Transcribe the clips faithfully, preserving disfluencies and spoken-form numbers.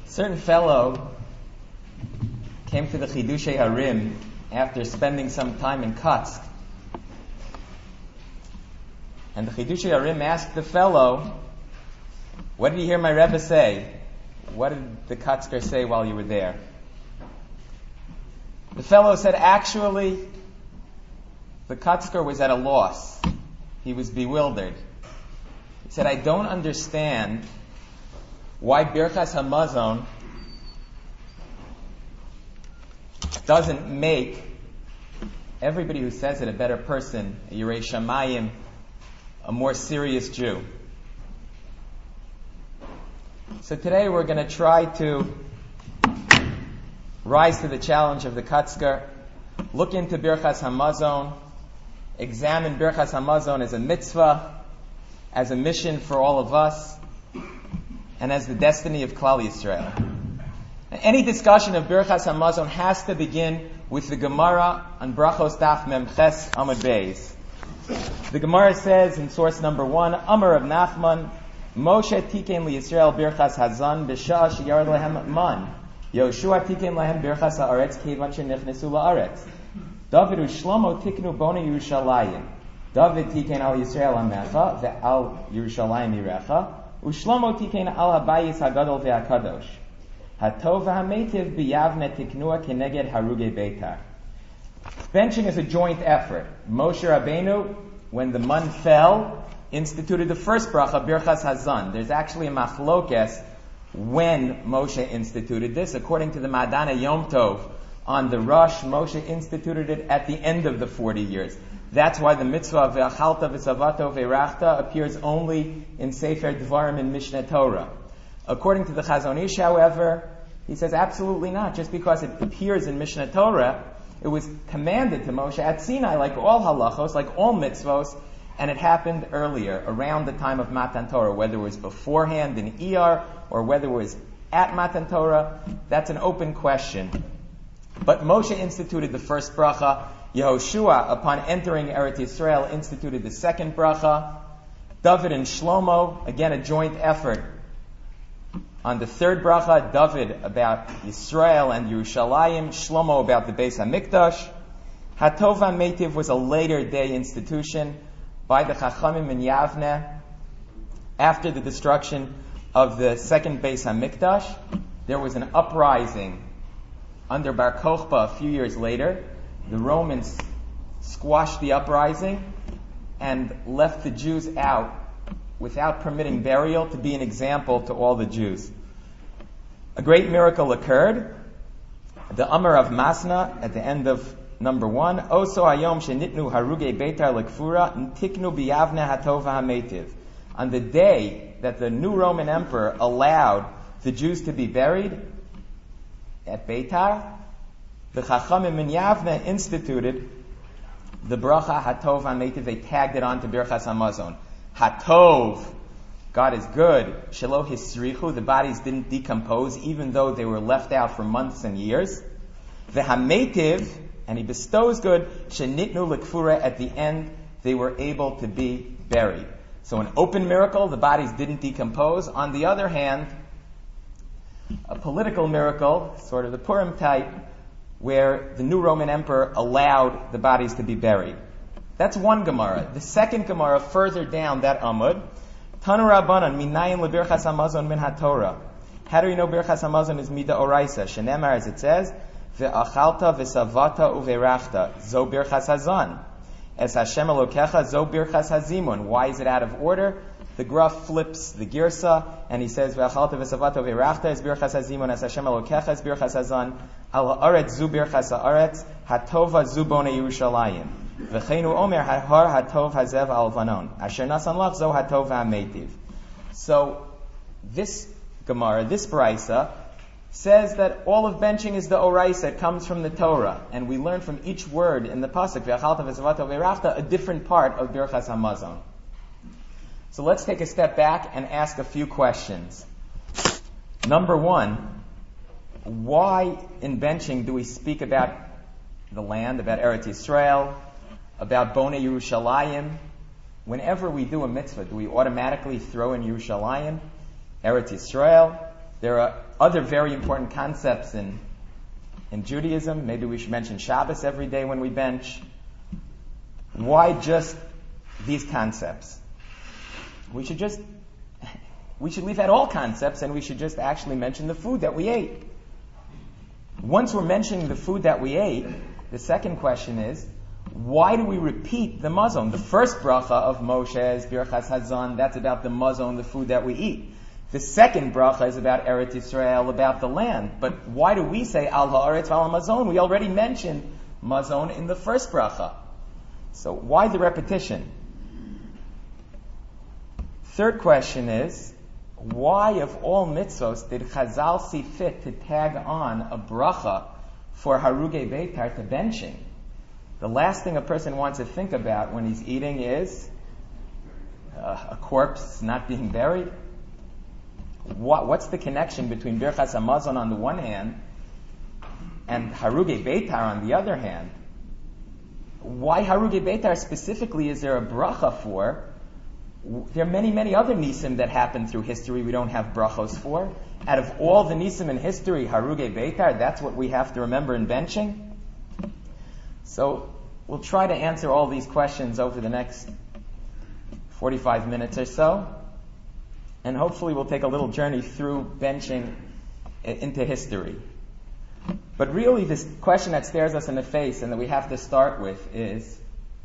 certain fellow came to the Chidushei Harim after spending some time in Kutsk. And the Chidushei Harim asked the fellow, what did you hear my Rebbe say? What did the Kutzker say while you were there? The fellow said, actually, the Kutzker was at a loss. He was bewildered. He said, I don't understand why Birchas Hamazon doesn't make everybody who says it a better person, a Yirei Shamayim, a more serious Jew. So today we're going to try to rise to the challenge of the Kutzker, look into Birchas Hamazon, examine Birchas Hamazon as a mitzvah, as a mission for all of us, and as the destiny of Klal Yisrael. Any discussion of Birchas Hamazon has to begin with the Gemara on Brachos Daf Mem Ches Amud Beis. The Gemara says in source number one, Amar of Nachman, Moshe tikein liYisrael Birchas Hazan b'shah sheyard lehem man. Yoshua tikein lehem Birchas haaretz kevan shenichnesu laaretz. David u'Shlomo tiknu bona Yerushalayim. David tikein al Yisrael amecha ve'al Yerushalayim yirecha. U'Shlomo tikein al habayis hagadol ve'akadosh. Hatov v'hametiv b'yavne tiknua keneged haruge beitar. Benching is a joint effort. Moshe Rabbeinu, when the man fell, instituted the first bracha, Birchas Hazan. There's actually a machlokes when Moshe instituted this. According to the Madana Yom Tov, on the Rosh, Moshe instituted it at the end of the forty years. That's why the mitzvah of Ve'achalta v'savato ve'rachta appears only in Sefer Dvarim in Mishneh Torah. According to the Chazon Ish, however, he says absolutely not. Just because it appears in Mishneh Torah, it was commanded to Moshe at Sinai, like all halachos, like all mitzvos, and it happened earlier, around the time of Matan Torah, whether it was beforehand in Iyar or whether it was at Matan Torah. That's an open question. But Moshe instituted the first bracha. Yehoshua, upon entering Eretz Yisrael, instituted the second bracha. David and Shlomo, again a joint effort. On the third bracha, David about Yisrael and Yerushalayim, Shlomo about the Beis HaMikdash. Hatov HaMeitiv was a later day institution by the Chachamim in Yavne. After the destruction of the second Beis HaMikdash, there was an uprising under Bar Kokhba a few years later. The Romans squashed the uprising and left the Jews out without permitting burial, to be an example to all the Jews. A great miracle occurred. The Amar of Masna at the end of number one, Oso hayom shenitnu haruge beitar lekfura tiknu biyavne hatova hametiv. On the day that the new Roman emperor allowed the Jews to be buried at Beitar, the Chachamim in Yavne instituted the bracha hatov hametiv. They tagged it on to Birchas Hamazon. Hatov, God is good. Shelo hisrichu, the bodies didn't decompose even though they were left out for months and years. Vehametiv, and he bestows good. Shenitnu lekfura, at the end they were able to be buried. So an open miracle, the bodies didn't decompose. On the other hand, a political miracle, sort of the Purim type, where the new Roman emperor allowed the bodies to be buried. That's one Gemara. The second Gemara, further down that Amud, Tanu Rabbanan, Minayin leBirchas Hamazon min HaTorah. How do you know Birchas Hamazon is Mida Oraisa? Shenemar, as it says, Ve'achalta v'savata uve'rachta, Zo Birchas Hazan. Es Hashem Elokecha, Zo Birchas Hazimun. Why is it out of order? The Graf flips the Girsa, and he says, Ve'achalta v'savata uve'rachta is Birchas Hazimun, Es Hashem Elokecha is Birchas Hazan, Al ha'aretz Zu Birchas ha'aretz, Hatova Zu Bona Yerushalayim. V'cheinu omer har hatov hazev al vanon. Asher nasan lach zo hatov ha'meitiv. So, this Gemara, this Braisa, says that all of benching is the Oraisa. It comes from the Torah. And we learn from each word in the Pasuk, V'achalta v'savato v'rachta, a different part of Birchas Hamazon. So let's take a step back and ask a few questions. Number one, why in benching do we speak about the land, about Eretz Yisrael, about Bonei Yerushalayim? Whenever we do a mitzvah, do we automatically throw in Yerushalayim, Eretz Yisrael? There are other very important concepts in, in Judaism. Maybe we should mention Shabbos every day when we bench. Why just these concepts? We should just, we should leave out all concepts and we should just actually mention the food that we ate. Once we're mentioning the food that we ate, the second question is, why do we repeat the mazon? The first bracha of Moshe is Birchas Hazan. That's about the mazon, the food that we eat. The second bracha is about Eretz Yisrael, about the land. But why do we say Al Haaretz V'Al Mazon? We already mentioned mazon in the first bracha. So why the repetition? Third question is, why of all mitzvos did Chazal see fit to tag on a bracha for Harugei Beitar to benching? The last thing a person wants to think about when he's eating is uh, a corpse not being buried. What, what's the connection between Birchas Hamazon on the one hand and Harugei Beitar on the other hand? Why Harugei Beitar specifically is there a bracha for? There are many, many other nisim that happen through history we don't have brachos for. Out of all the nisim in history, Harugei Beitar, that's what we have to remember in benching. So we'll try to answer all these questions over the next forty-five minutes or so. And hopefully we'll take a little journey through benching into history. But really this question that stares us in the face and that we have to start with is,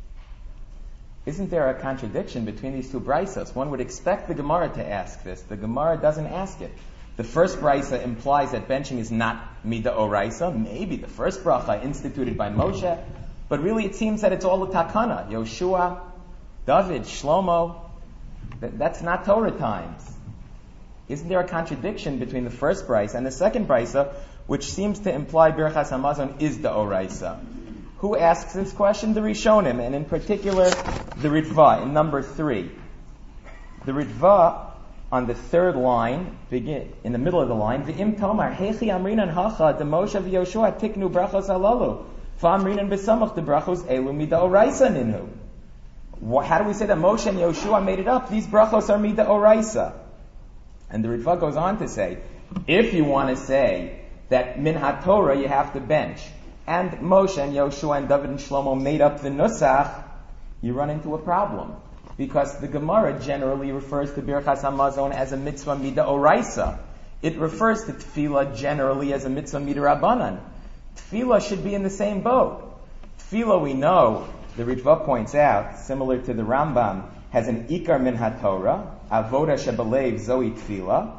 isn't there a contradiction between these two braisos? One would expect the Gemara to ask this. The Gemara doesn't ask it. The first brisa implies that benching is not mida oraisa, maybe the first bracha instituted by Moshe, but really it seems that it's all a takana. Yoshua, David, Shlomo, that, that's not Torah times. Isn't there a contradiction between the first brisa and the second brisa, which seems to imply Birchas Hamazon is the oraisa? Who asks this question? The Rishonim, and in particular, the Ritva, in number three. The Ritva, on the third line, begin, in the middle of the line, V'im tomar, hechi amrinan hacha, de Moshe v'Yoshua tiknu brachos alalu, v'amrinan b'samach de brachos elu mida oraisa ninhu. How do we say that Moshe and Yoshua made it up? These brachos are mida oraisa. And the Ritva goes on to say, if you want to say that min ha-Torah you have to bench, and Moshe and Yoshua and David and Shlomo made up the Nusach, you run into a problem. Because the Gemara generally refers to Birchas Hamazon as a mitzvah mida oraisa. It refers to Tefillah generally as a mitzvah mida rabbanan. Tefillah should be in the same boat. Tefillah, we know, the Ritva points out, similar to the Rambam, has an ikar min ha-Torah, avoda shebalev zoi Tefillah.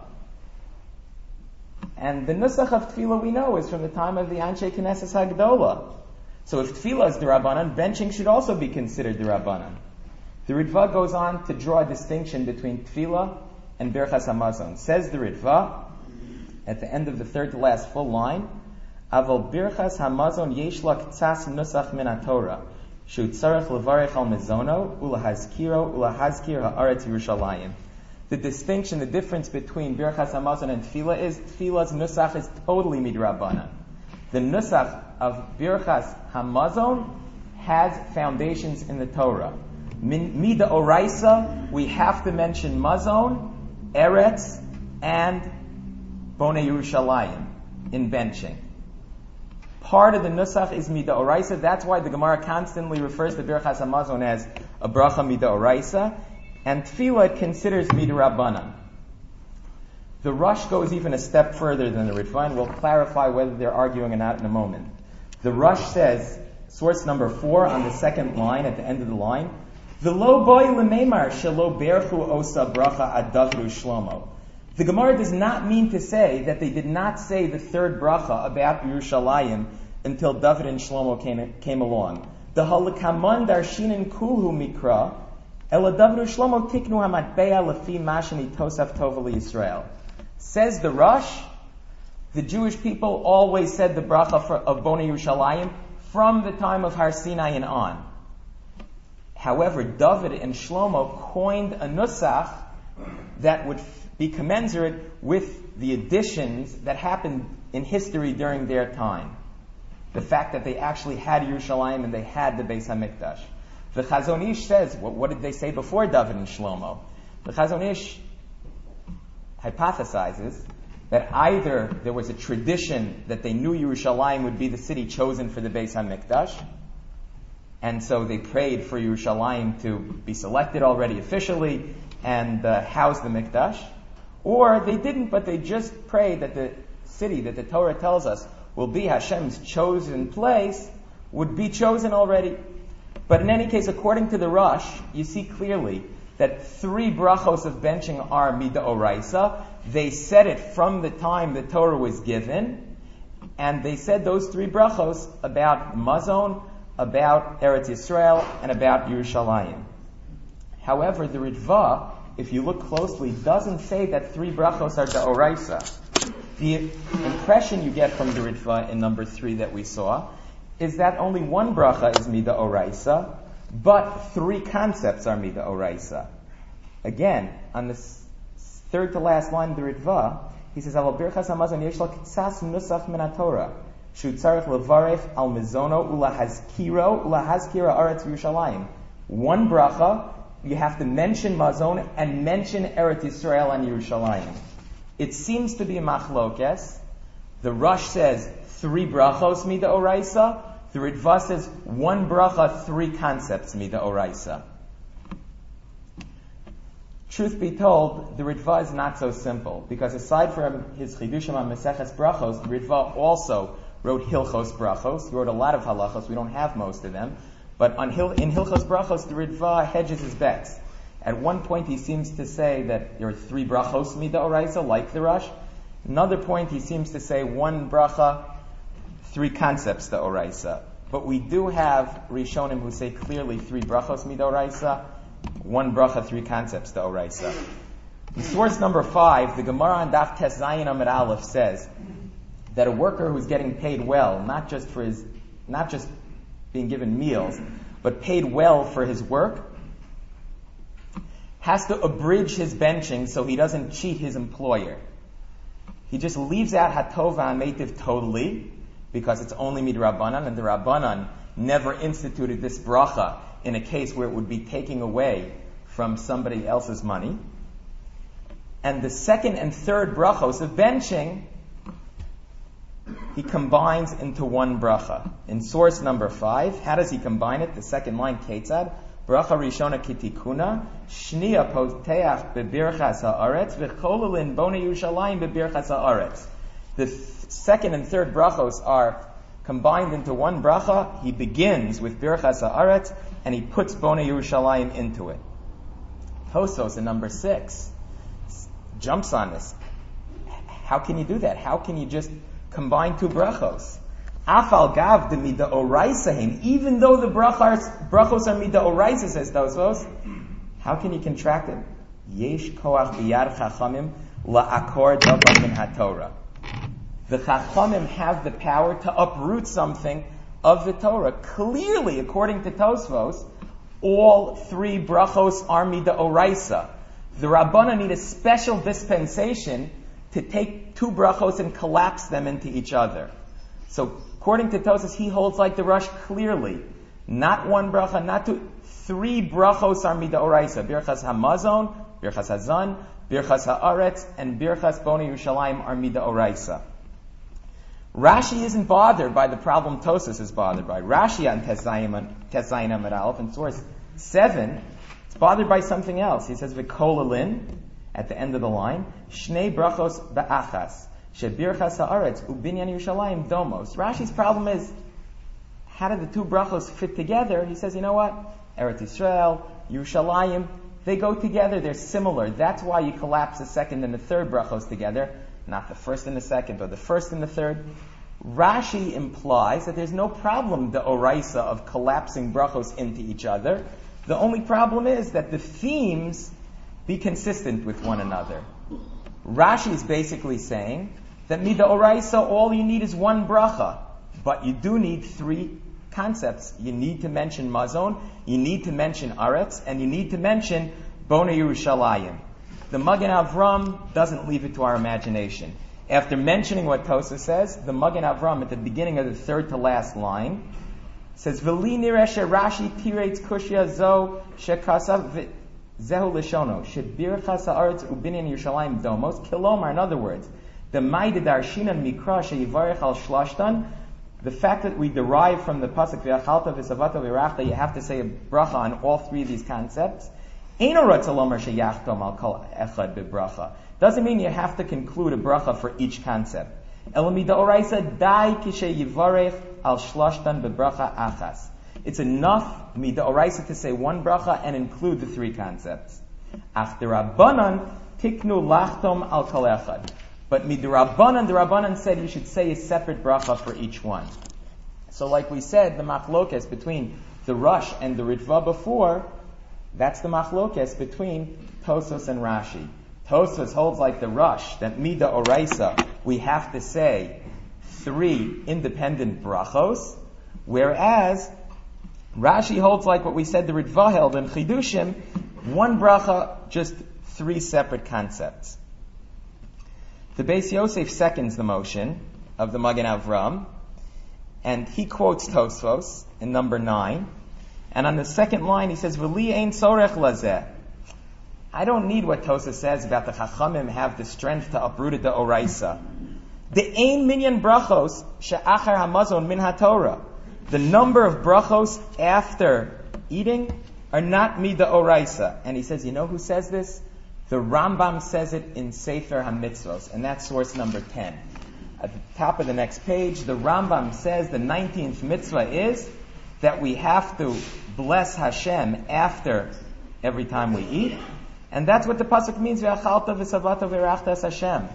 And the nusach of tefillah we know is from the time of the Anshe Knesset Hagdola. So if tefillah is d'Rabbanan, benching should also be considered d'Rabbanan. The Ritva goes on to draw a distinction between tefillah and Birchas Hamazon. Says the Ritva, at the end of the third to last full line, Aval Birchas Hamazon yesh la k'tzas nusach min ha-Torah, shu tzarech levarech al mezono, ulahazkiro, ulahazkir ha'aretz Yerushalayim. The distinction, the difference between Birchas Hamazon and Tefillah is Tefillah's nusach is totally midrabanan. The nusach of Birchas Hamazon has foundations in the Torah. Min, mida oraisa, we have to mention Mazon, Eretz, and Bonei Yerushalayim in benching. Part of the nusach is mida oraisa. That's why the Gemara constantly refers to Birchas Hamazon as a bracha mida oraisa. And Tefillah considers midrabanan. The Rush goes even a step further than the Ritva, and we'll clarify whether they're arguing or not in a moment. The Rush says, source number four on the second line, at the end of the line, V'lo boy l'meimar shelo berchu osa bracha ad Davru Shlomo. The Gemara does not mean to say that they did not say the third bracha about Yerushalayim until David and Shlomo came, came along. The halakaman darshinin kulhu mikra, Ela Davru Shlomo tiknu hamatbeya lefi mashani tosaf tova Yisrael. Says the Rush, the Jewish people always said the bracha for, of Bonei Yerushalayim from the time of Har Sinai and on. However, David and Shlomo coined a nusach that would be commensurate with the additions that happened in history during their time. The fact that they actually had Yerushalayim and they had the Beis HaMikdash. The Chazon Ish says, what, what did they say before David and Shlomo? The Chazon Ish hypothesizes that either there was a tradition that they knew Yerushalayim would be the city chosen for the Beis HaMikdash, and so they prayed for Yerushalayim to be selected already officially and uh, house the Mikdash, or they didn't, but they just prayed that the city that the Torah tells us will be Hashem's chosen place would be chosen already. But in any case, according to the Rosh, you see clearly that three brachos of benching are mid'oraisa. They said it from the time the Torah was given, and they said those three brachos about Mazon, about Eretz Yisrael, and about Yerushalayim. However, the Ritva, if you look closely, doesn't say that three brachos are d'oraisa. The impression you get from the Ritva in number three that we saw is that only one bracha is mid'oraisa, but three concepts are mid'oraisa. Again, on the s- third to last line of the Ritva, he says, "Al birchas hamazon yesh lo ktsas nusach min haTorah, shu tzarich levarech al mizono ulahazkiro ulahazkira aretz Yerushalayim." One bracha, you have to mention mazon and mention Eretz Yisrael and Yerushalayim. It seems to be a machlokes. The Rosh says three brachos mid'oraisa. The Ritva says one bracha, three concepts mid'oraisa. Truth be told, the Ritva is not so simple, because aside from his chidushim on Maseches Brachos, the Ritva also wrote Hilchos Brachos. He wrote a lot of halachos. We don't have most of them, but on Hil- in Hilchos Brachos, the Ritva hedges his bets. At one point, he seems to say that there are three brachos mid'oraisa, like the Rosh. Another point, he seems to say one bracha, three concepts d'oraisa. But we do have Rishonim who say clearly three brachos mid'oraisa, one bracha, three concepts d'oraisa. In source number five, the Gemara on Daf Tes Zayin Amud Aleph says that a worker who's getting paid well, not just for his, not just being given meals, but paid well for his work, has to abridge his benching so he doesn't cheat his employer. He just leaves out Hatova and Meitiv totally, because it's only midrabanan, and the Rabbanan never instituted this bracha in a case where it would be taking away from somebody else's money. And the second and third brachos of benching, he combines into one bracha. In source number five, how does he combine it? The second line, Ketzad, bracha rishona kitikuna, shnia poteach bebirchas haaretz, v'chololin bona Yerushalayim bebirchas haaretz. The th- second and third brachos are combined into one bracha. He begins with birchas haaretz, and he puts bona Yerushalayim into it. Tosos in number six jumps on this. How can you do that? How can you just combine two brachos? Afal gav de mida oraisahim. Even though the brachos, brachos are mida oraisa, says Tosos, how can you contract it? Yesh koach biyad chachamim la'akor davar min haTorah. The chachamim have the power to uproot something of the Torah. Clearly, according to Tosfos, all three brachos are mida oraisa. The Rabbana need a special dispensation to take two brachos and collapse them into each other. So, according to Tosfos, he holds like the Rosh clearly. Not one bracha, not two, three brachos are mida oraisa. Birchas hamazon, birchas hazan, birchas haaretz, and birchas bona Yerushalayim are mida oraisa. Rashi isn't bothered by the problem Tosfos is bothered by. Rashi on Tes Zayin Amud Aleph in source seven, it's bothered by something else. He says v'kololin at the end of the line, shnei brachos ba'achas, shebirchas haaretz ubinyan Yerushalayim domos. Rashi's problem is, how did the two brachos fit together? He says, you know what? Eretz Yisrael, Yerushalayim, they go together. They're similar. That's why you collapse the second and the third brachos together. Not the first and the second, but the first and the third. Rashi implies that there's no problem, the oraisa, of collapsing brachos into each other. The only problem is that the themes be consistent with one another. Rashi is basically saying that mida oraisa, all you need is one bracha, but you do need three concepts. You need to mention mazon, you need to mention aretz, and you need to mention bona Yerushalayim. The Magen Avram doesn't leave it to our imagination. After mentioning what Tosfos says, the Magen Avram at the beginning of the third to last line says, "V'li nireh sheRashi tiretz kushya zo shekasav zehu lishono shebirchas haaretz ubinyan Yerushalayim domos." Kilomar, in other words, The Maida Darshinan Mikra Sheyivarech al Shlashtan, the fact that we derive from the pasuk V'achalta v'savata v'rachta, you have to say a bracha on all three of these concepts. Eino Ratza Lomer Sheyachtom al Kol Echad B'bracha. Doesn't mean you have to conclude a bracha for each concept. Elamida Oraisa Dai Kisheyivarech al Shlashtan B'bracha Achas. It's enough Mida Oraisa to say one bracha and include the three concepts. After Rabbanan Tiknu Lachtom al Kol Echad. But Midrabbanan, the Rabbanan said you should say a separate bracha for each one. So like we said, the machlokes between the Rush and the Ritva before, that's the machlokes between Tosfos and Rashi. Tosfos holds like the Rush, that Mida Oraisa, we have to say three independent brachos, whereas Rashi holds like what we said the Ritva held in Chidushim, one bracha, just three separate concepts. The Beis Yosef seconds the motion of the Magen Avram, and he quotes Tosfos in number nine, and on the second line he says, "V'li ein tzorech lazeh." I don't need what Tosfos says about the Chachamim have the strength to uproot the Oraisa. The ein minyan brachos she'achar hamazon min haTorah. The number of brachos after eating are not mida Oraisa. And he says, you know who says this? The Rambam says it in Sefer HaMitzvos, and that's source number ten. At the top of the next page, the Rambam says the nineteenth mitzvah is that we have to bless Hashem after every time we eat, and that's what the pasuk means, V'achalta v'savata v'rachtas Hashem.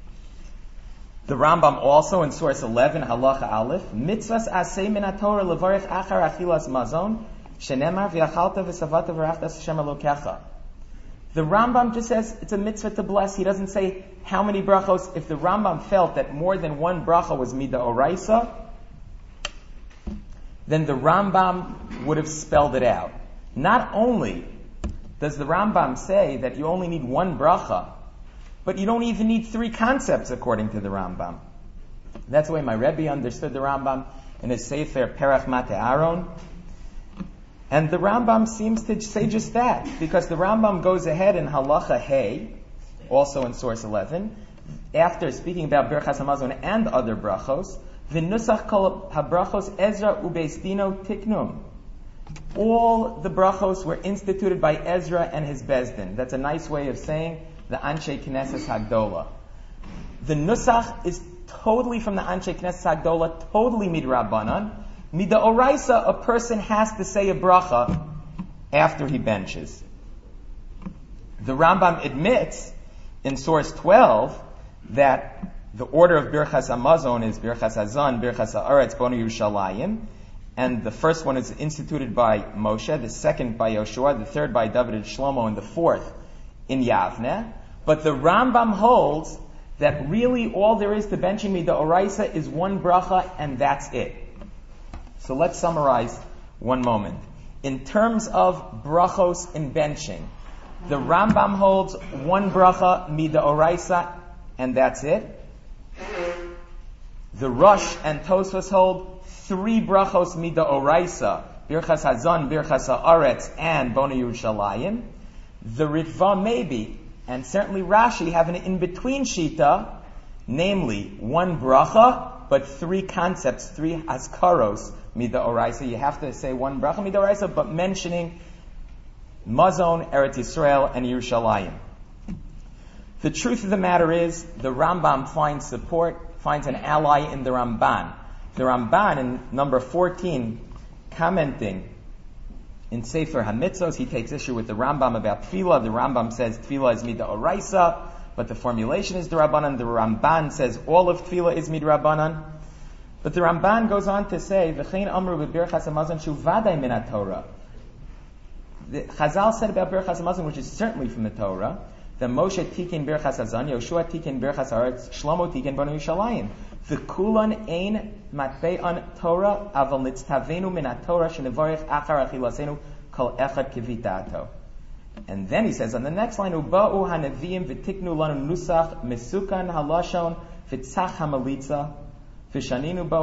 The Rambam also in source eleven, halacha aleph, mitzvahs asay min haTorah levarich achar achilas mazon, shenemar v'achalta v'savata v'rachtas Hashem elokecha. The Rambam just says it's a mitzvah to bless. He doesn't say how many brachos. If the Rambam felt that more than one bracha was mida oraisa, then the Rambam would have spelled it out. Not only does the Rambam say that you only need one bracha, but you don't even need three concepts according to the Rambam. That's the way my Rebbe understood the Rambam in his Sefer Perach Mate Aaron. And the Rambam seems to say just that, because the Rambam goes ahead in Halacha Hey, also in source eleven, after speaking about Birchas Hamazon and other brachos, v'nusach kol habrachos Ezra ubeis dino tiknum. All the brachos were instituted by Ezra and his Bezdin. That's a nice way of saying the Anshe Knesset Hagdola. The nusach is totally from the Anshe Knesset Hagdola, totally midrabanan. Mida Oraisa, a person has to say a bracha after he benches. The Rambam admits in source twelve that the order of Birchas Hamazon is Birchas Hazan, Birchas Haaretz, Bonu Yerushalayim, and the first one is instituted by Moshe, the second by Yoshua, the third by David and Shlomo, and the fourth in Yavneh. But the Rambam holds that really all there is to benching Mida Oraisa is one bracha, and that's it. So let's summarize one moment. In terms of brachos in benching, the Rambam holds one bracha mida oraisa, and that's it. The Rush and Tosfos hold three brachos mida oraisa, Birchas Hazan, Birchas Haaretz, and Bonu Yerushalayim. The Ritva maybe, and certainly Rashi have an in-between shita, namely one bracha, but three concepts, three askaros, Mida Oraisa. You have to say one bracha Mida Oraisa, but mentioning Mazon, Eretz Yisrael, and Yerushalayim. The truth of the matter is, the Rambam finds support, finds an ally in the Ramban. The Ramban in number fourteen, commenting in Sefer HaMitzvos, he takes issue with the Rambam about Tefillah. The Rambam says Tefillah is Mida Oraisa, but the formulation is the Rabbanan. The Ramban says all of Tefillah is Mida Rabbanan. But the Ramban goes on to say, "V'chein amru b'Birchas Hamazon shu vaday min haTorah." The Chazal said about Birchas Hamazon, which is certainly from the Torah, that Moshe tikin Birchas Hazan, Yoshua tikin Birchas Haaretz, Shlomo tikin Banu Yerushalayim. V'kulan ein matbe'an Torah, aval nitztavenu min haTorah shenevarich achar achilasenu kol echad kivitato. And then he says on the next line, "Uba'u hanavim v'tiknu lanu nusach mesukan halashon v'tzach hamalitza." So the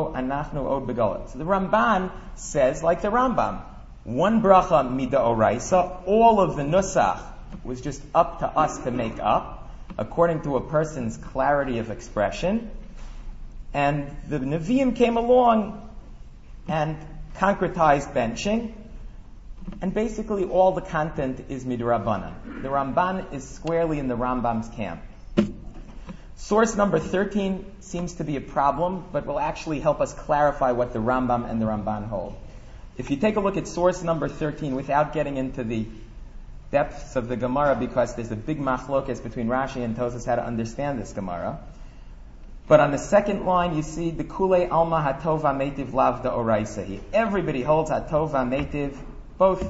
Ramban says, like the Rambam, one bracha mida oraisa, all of the nusach was just up to us to make up. according to a person's clarity of expression. And the Nevi'im came along and concretized benching. And basically all the content is midrabanan. The Ramban is squarely in the Rambam's camp. Source number thirteen seems to be a problem, but will actually help us clarify what the Rambam and the Ramban hold. If you take a look at source number thirteen, without getting into the depths of the Gemara, because there's a big machlokas between Rashi and Tosas how to understand this Gemara. But on the second line, you see the Kulei Alma Hatov Metiv Lav da Oraisahi. Everybody holds Hatov Metiv, both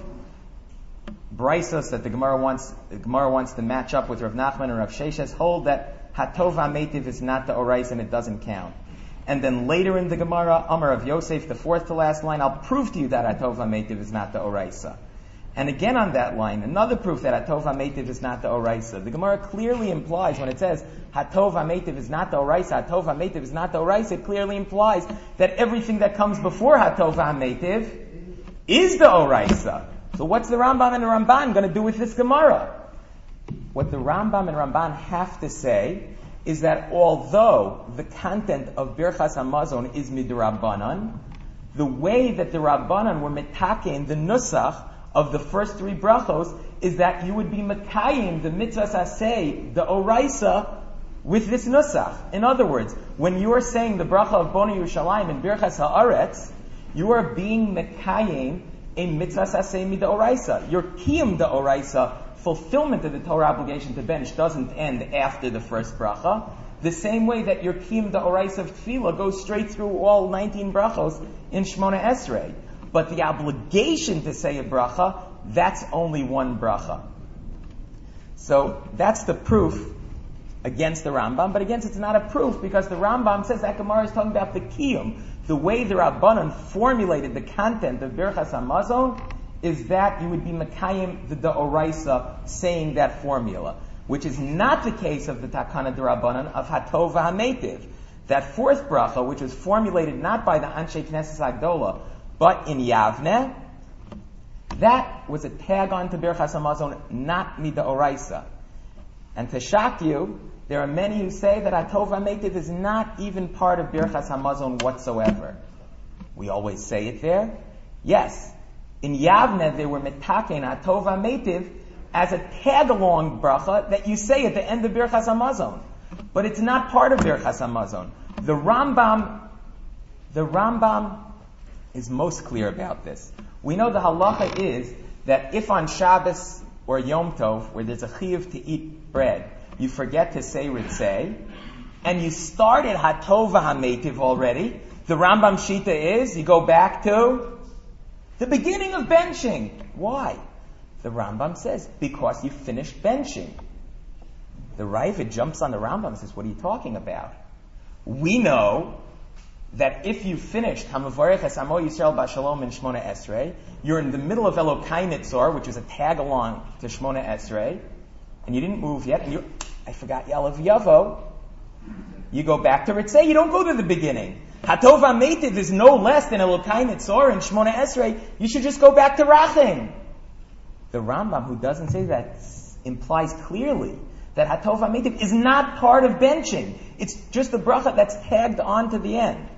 Braisos that the Gemara wants the Gemara wants to match up with Rav Nachman and Rav Sheshes hold that Hatov Metiv is not the Orais and it doesn't count. And then later in the Gemara, Amar of Yosef, the fourth to last line, I'll prove to you that Hatov Metiv is not the Oraisa. And again on that line, another proof that Hatov HaMeitiv is not the Oraisa. The Gemara clearly implies, when it says Hatov HaMeitiv is not the Oraisa, Hatov HaMeitiv is not the Oraisa, it clearly implies that everything that comes before Hatov HaMeitiv is the Oraisa. So what's the Rambam and the Ramban going to do with this Gemara? What the Rambam and Ramban have to say is that although the content of Birchas HaMazon is midrabanan, the way that the Rabbanan were metakein the nusach of the first three brachos is that you would be makayim the mitzvahs asay, the oraisa, with this nusach. In other words, when you are saying the bracha of Boni Yerushalayim and Birchas Haaretz, you are being makayim a mitzvahs asay mida oraisa. Your kiyum the oraisa, fulfillment of the Torah obligation to bench, doesn't end after the first bracha. The same way that your kiyum the oraisa of tefillah goes straight through all nineteen brachos in Shmona Esrei. But the obligation to say a bracha, that's only one bracha. So that's the proof against the Rambam. But again, it's not a proof because the Rambam says that Gemara is talking about the kiyum. The way the Rabbanan formulated the content of Birchas HaMazon is that you would be Mekayim the D'Oraisa saying that formula, which is not the case of the Takana D'Rabbanan of Hatov HaMeitiv. That fourth bracha, which was formulated not by the Anshe Knesset Agdola, but in Yavne, that was a tag on to Birchas HaMazon, not Mida Oraisa. And to shock you, there are many who say that Hatov HaMeitiv is not even part of Birchas HaMazon whatsoever. We always say it there. Yes, in Yavne they were metakein Hatov HaMeitiv as a tag-along bracha that you say at the end of Birchas HaMazon. But it's not part of Birchas HaMazon. The Rambam, the Rambam is most clear about this. We know the halacha is that if on Shabbos or Yom Tov, where there's a chiyuv to eat bread, you forget to say ritzei, and you started Hatov HaMeitiv already, the Rambam Shita is, you go back to the beginning of benching. Why? The Rambam says, because you finished benching. The Ravid jumps on the Rambam and says, what are you talking about? We know that if you finished Hamavarech Es Amo Yisrael Bashalom in Shmona Esrei, you're in the middle of Elokai Nitzor, which is a tag along to Shmona Esrei, and you didn't move yet, and you, I forgot Yalav Yavo, you go back to Ritzei, you don't go to the beginning. Hatov HaMeitiv is no less than Elokai Nitzor in Shmona Esrei, you should just go back to Rachim. The Rambam, who doesn't say that, implies clearly that Hatov HaMeitiv is not part of benching. It's just a bracha that's tagged on to the end.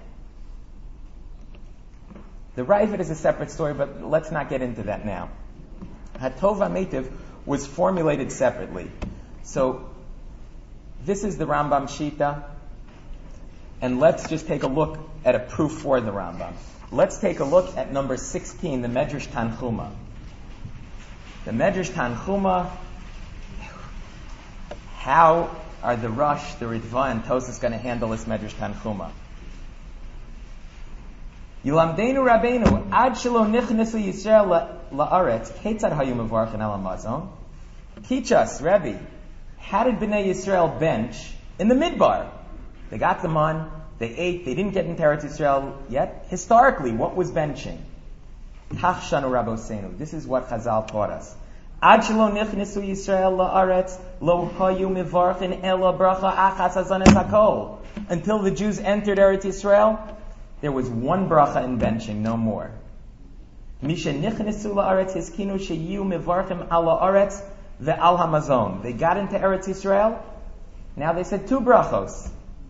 The Ravid is a separate story, but let's not get into that now. Hatov HaMeitiv was formulated separately. So, this is the Rambam Shita, and let's just take a look at a proof for the Rambam. Let's take a look at number sixteen, the Medrash Tanchuma. The Medrash Tanchuma, how are the Rosh, the Ritva, and Tosas going to handle this Medrash Tanchuma? Yilamdeinu Rabbeinu, ad shelo nichnesu Yisrael la'aretz, ketzad hayu mevarchen al hamazon. Teach us, Rebbe, how did Bnei Yisrael bench in the Midbar? They got the man, they ate, they didn't get into Eretz Yisrael yet. Historically, what was benching? Tach shanu Rabosenu. This is what Chazal taught us. Ad shelo nichnesu Yisrael la'aretz, lo hayu mevarchen ela bracha achas hazanes hakol. Until the Jews entered Eretz Yisrael, there was one bracha in benching, no more. Misha nichnesu la'aretz hiskinu sheyu mevarchim ala aretz ve'al hamazon. They got into Eretz Yisrael, Now they said two brachos.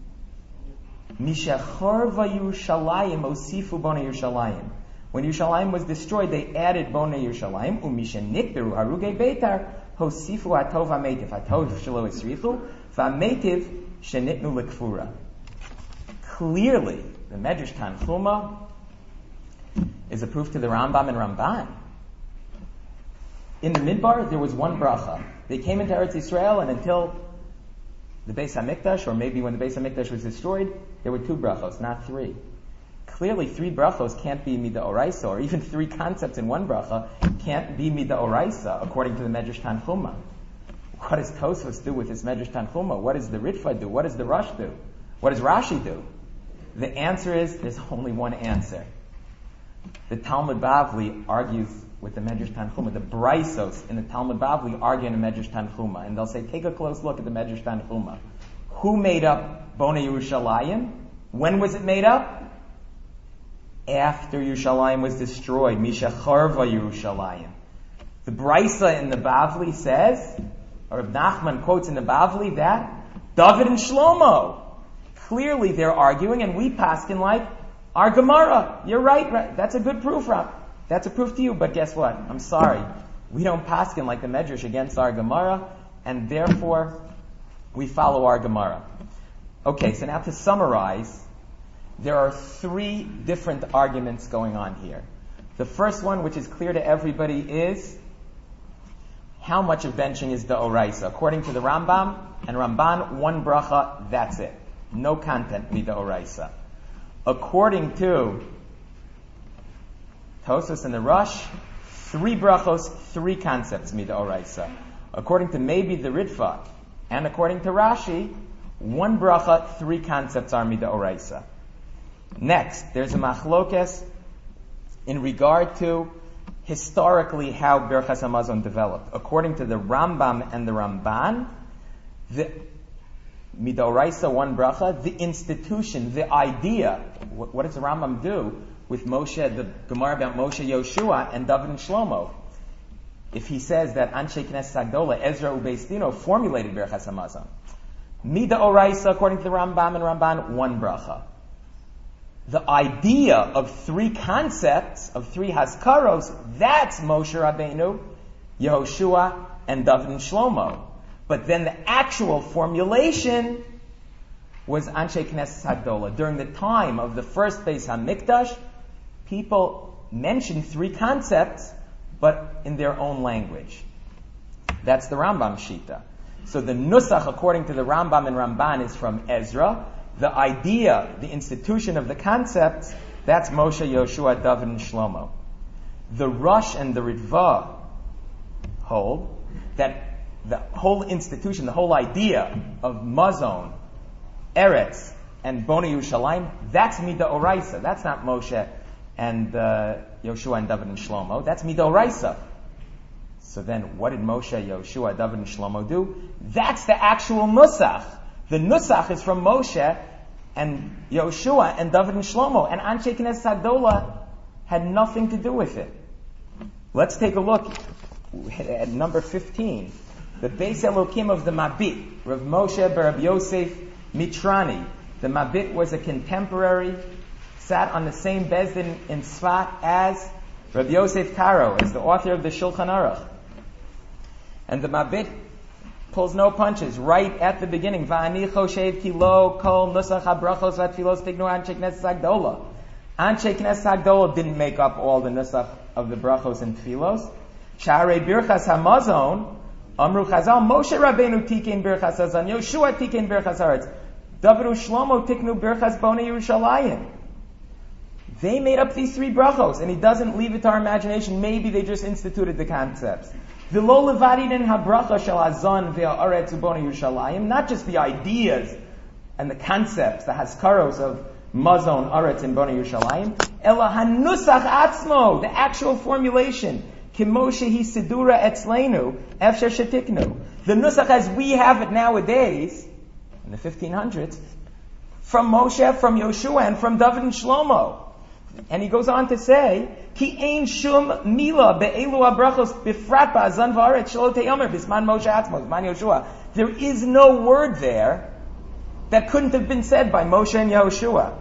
Mishachorva Yerushalayim osifu bona Yerushalayim. When Yerushalayim was destroyed, they added bona Yerushalayim. Umisha nikberu harugei beitar hosifu atov hametiv. Atov shelo esrichu v'hametiv shenitnu lekfura. Clearly, the Medrash Tanchuma is a proof to the Rambam and Ramban. In the Midbar, there was one bracha. They came into Eretz Yisrael, and until the Beis HaMikdash, or maybe when the Beis HaMikdash was destroyed, there were two brachos, not three. Clearly, three brachos can't be Mida Oraisa, or even three concepts in one bracha can't be Mida Oraisa, according to the Medrash Tanchuma. What does Tosfos do with this Medrash Tanchuma? What does the Ritva do? What does the Rush do? What does Rashi do? The answer is, there's only one answer. The Talmud Bavli argues with the Medrash Tanchuma. The Braisos in the Talmud Bavli argue in the Medrash Tanchuma. And they'll say, take a close look at the Medrash Tanchuma. Who made up Bona Yerushalayim? When was it made up? After Yerushalayim was destroyed. Misha Charva Yerushalayim. The Braisa in the Bavli says, or Nachman quotes in the Bavli that, David and Shlomo. Clearly they're arguing, and we paskin like our Gemara. You're right, right. That's a good proof, Rab. That's a proof to you, but guess what? I'm sorry. We don't paskin like the Medrash against our Gemara, and therefore we follow our Gemara. Okay, so now to summarize, there are three different arguments going on here. The first one, which is clear to everybody, is how much of benching is the Oraisa. According to the Rambam and Ramban, one bracha, that's it. No content, mida Oraisa. According to Tosfos and the Rush, three brachos, three concepts, mida Oraisa. According to maybe the Ritva, and according to Rashi, one bracha, three concepts are mida Oraisa. Next, there's a machlokes in regard to historically how Birchas Hamazon developed. According to the Rambam and the Ramban, the Midoraisa, one bracha, the institution, the idea, what, what does the Rambam do with Moshe, the Gemara about Moshe, Yoshua, and David and Shlomo? If he says that Anshe Knesset Hagdola, Ezra Ubeis Dino, formulated Birchas Hamazon. Midoraisa, according to the Rambam and Ramban, one bracha. The idea of three concepts, of three Haskaros, that's Moshe Rabbeinu, Yehoshua, and David and Shlomo. But then the actual formulation was Anshe Knesset Hagdola. During the time of the first Beis HaMikdash, people mentioned three concepts, but in their own language. That's the Rambam Shita. So the Nusach, according to the Rambam and Ramban, is from Ezra. The idea, the institution of the concepts, that's Moshe, Yoshua, David, and Shlomo. The Rush and the Ritva hold that the whole institution, the whole idea of Mazon, Eretz, and Bona Yerushalayim, that's Mida Oraisa. That's not Moshe and uh, Yoshua and David and Shlomo. That's Mida Oraisa. So then, what did Moshe, Yoshua, David, and Shlomo do? That's the actual Nusach. The Nusach is from Moshe and Yoshua and David and Shlomo. And Anshe Knesset Hagdola had nothing to do with it. Let's take a look at number fifteen. The Beis Elokim of the Mabit, Rav Moshe bar Rabbi Yosef Mitrani. The Mabit was a contemporary, sat on the same Bezdin in Sfat as Rabbi Yosef Karo, as the author of the Shulchan Aruch. And the Mabit pulls no punches right at the beginning. Va'ani choshev ki lo kol nusach habrachos v'atfilos tignu Anshe Knesset Hagdola. Anshe Knesset Hagdola didn't make up all the nusach of the brachos and tfilos. Sha'arei birchas hamazon Amru Chazal, Moshe Rabbeinu tikein birchas hazan, Yoshua tikein birchas haaretz, David u'Shlomo tiknu birchas Bona Yerushalayim. They made up these three brachos, and he doesn't leave it to our imagination. Maybe they just instituted the concepts. V'lo levadin habracha shel hazan ve'haaretz u'Bona Yerushalayim, not just the ideas and the concepts, the haskaros of Mazon, Aretz, and Bona Yerushalayim, ela hanusach atzmo, the actual formulation. Kimoshe hi sidura etzleinu, efsher shetiknu. The nusach as we have it nowadays, in the fifteen hundreds, from Moshe, from Yoshua, and from David and Shlomo. And he goes on to say, Ki ein shum mila be'elu abrachos bifrat ba'azan v'aretz shelo te'yomer bisman Moshe atzmo, bisman Yoshua, There is no word there that couldn't have been said by Moshe and Yehoshua.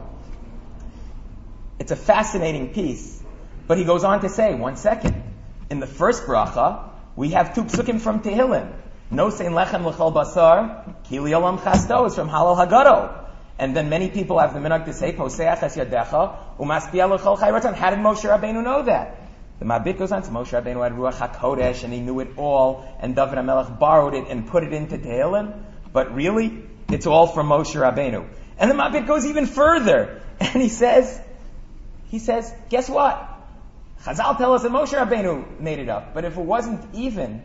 It's a fascinating piece. But he goes on to say, one second, in the first bracha, we have two psukim from Tehillim. No sein lechem l'chol basar, ki li olam chasto is from Halal Haggadah. And then many people have the minhag to say, Poseach es yadecha, umaspia l'chol chai ratzon. How did Moshe Rabbeinu know that? The Mabit goes on to Moshe Rabbeinu had Ruach HaKodesh, and he knew it all, and David HaMelech borrowed it and put it into Tehillim. But really, it's all from Moshe Rabbeinu. And the Mabit goes even further, and he says, he says, guess what? Chazal tell us that Moshe Rabbeinu made it up. But if it wasn't even,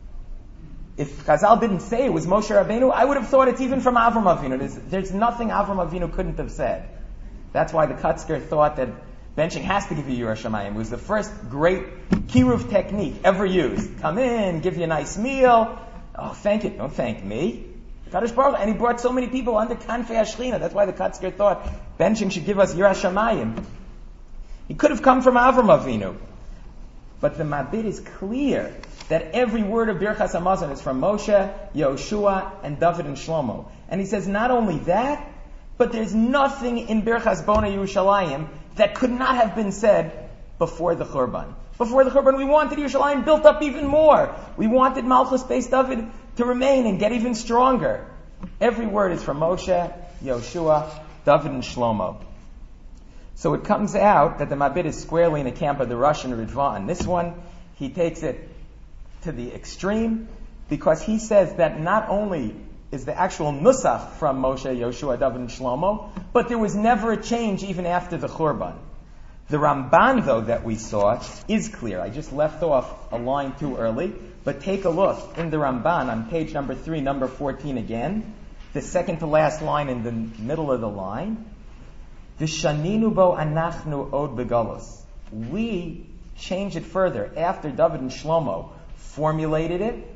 if Chazal didn't say it was Moshe Rabbeinu, I would have thought it's even from Avram Avinu. There's, there's nothing Avram Avinu couldn't have said. That's why the Kutzker thought that benching has to give you Yiras Shamayim. It was the first great kiruv technique ever used. Come in, give you a nice meal. Oh, thank you. Don't thank me. Kadosh Baruch Hu, and he brought so many people under Kanfei HaShechina. That's why the Kutzker thought benching should give us Yiras Shamayim. He could have come from Avram Avinu. But the Mabit is clear that every word of Birchas Hamazon is from Moshe, Yehoshua, and David and Shlomo. And he says not only that, but there's nothing in Birchas Bona Yerushalayim that could not have been said before the Churban. Before the Churban, we wanted Yerushalayim built up even more. We wanted Malchus Beis David to remain and get even stronger. Every word is from Moshe, Yehoshua, David, and Shlomo. So it comes out that the Mabit is squarely in the camp of the Russian Ritvan. This one, he takes it to the extreme because he says that not only is the actual nusach from Moshe, Yehoshua, David, and Shlomo, but there was never a change even after the Churban. The Ramban, though, that we saw is clear. I just left off a line too early, but take a look in the Ramban on page number three, number fourteen again, the second to last line in the middle of the line. V'shaninu bo anachnu od begalus. We change it further after David and Shlomo formulated it.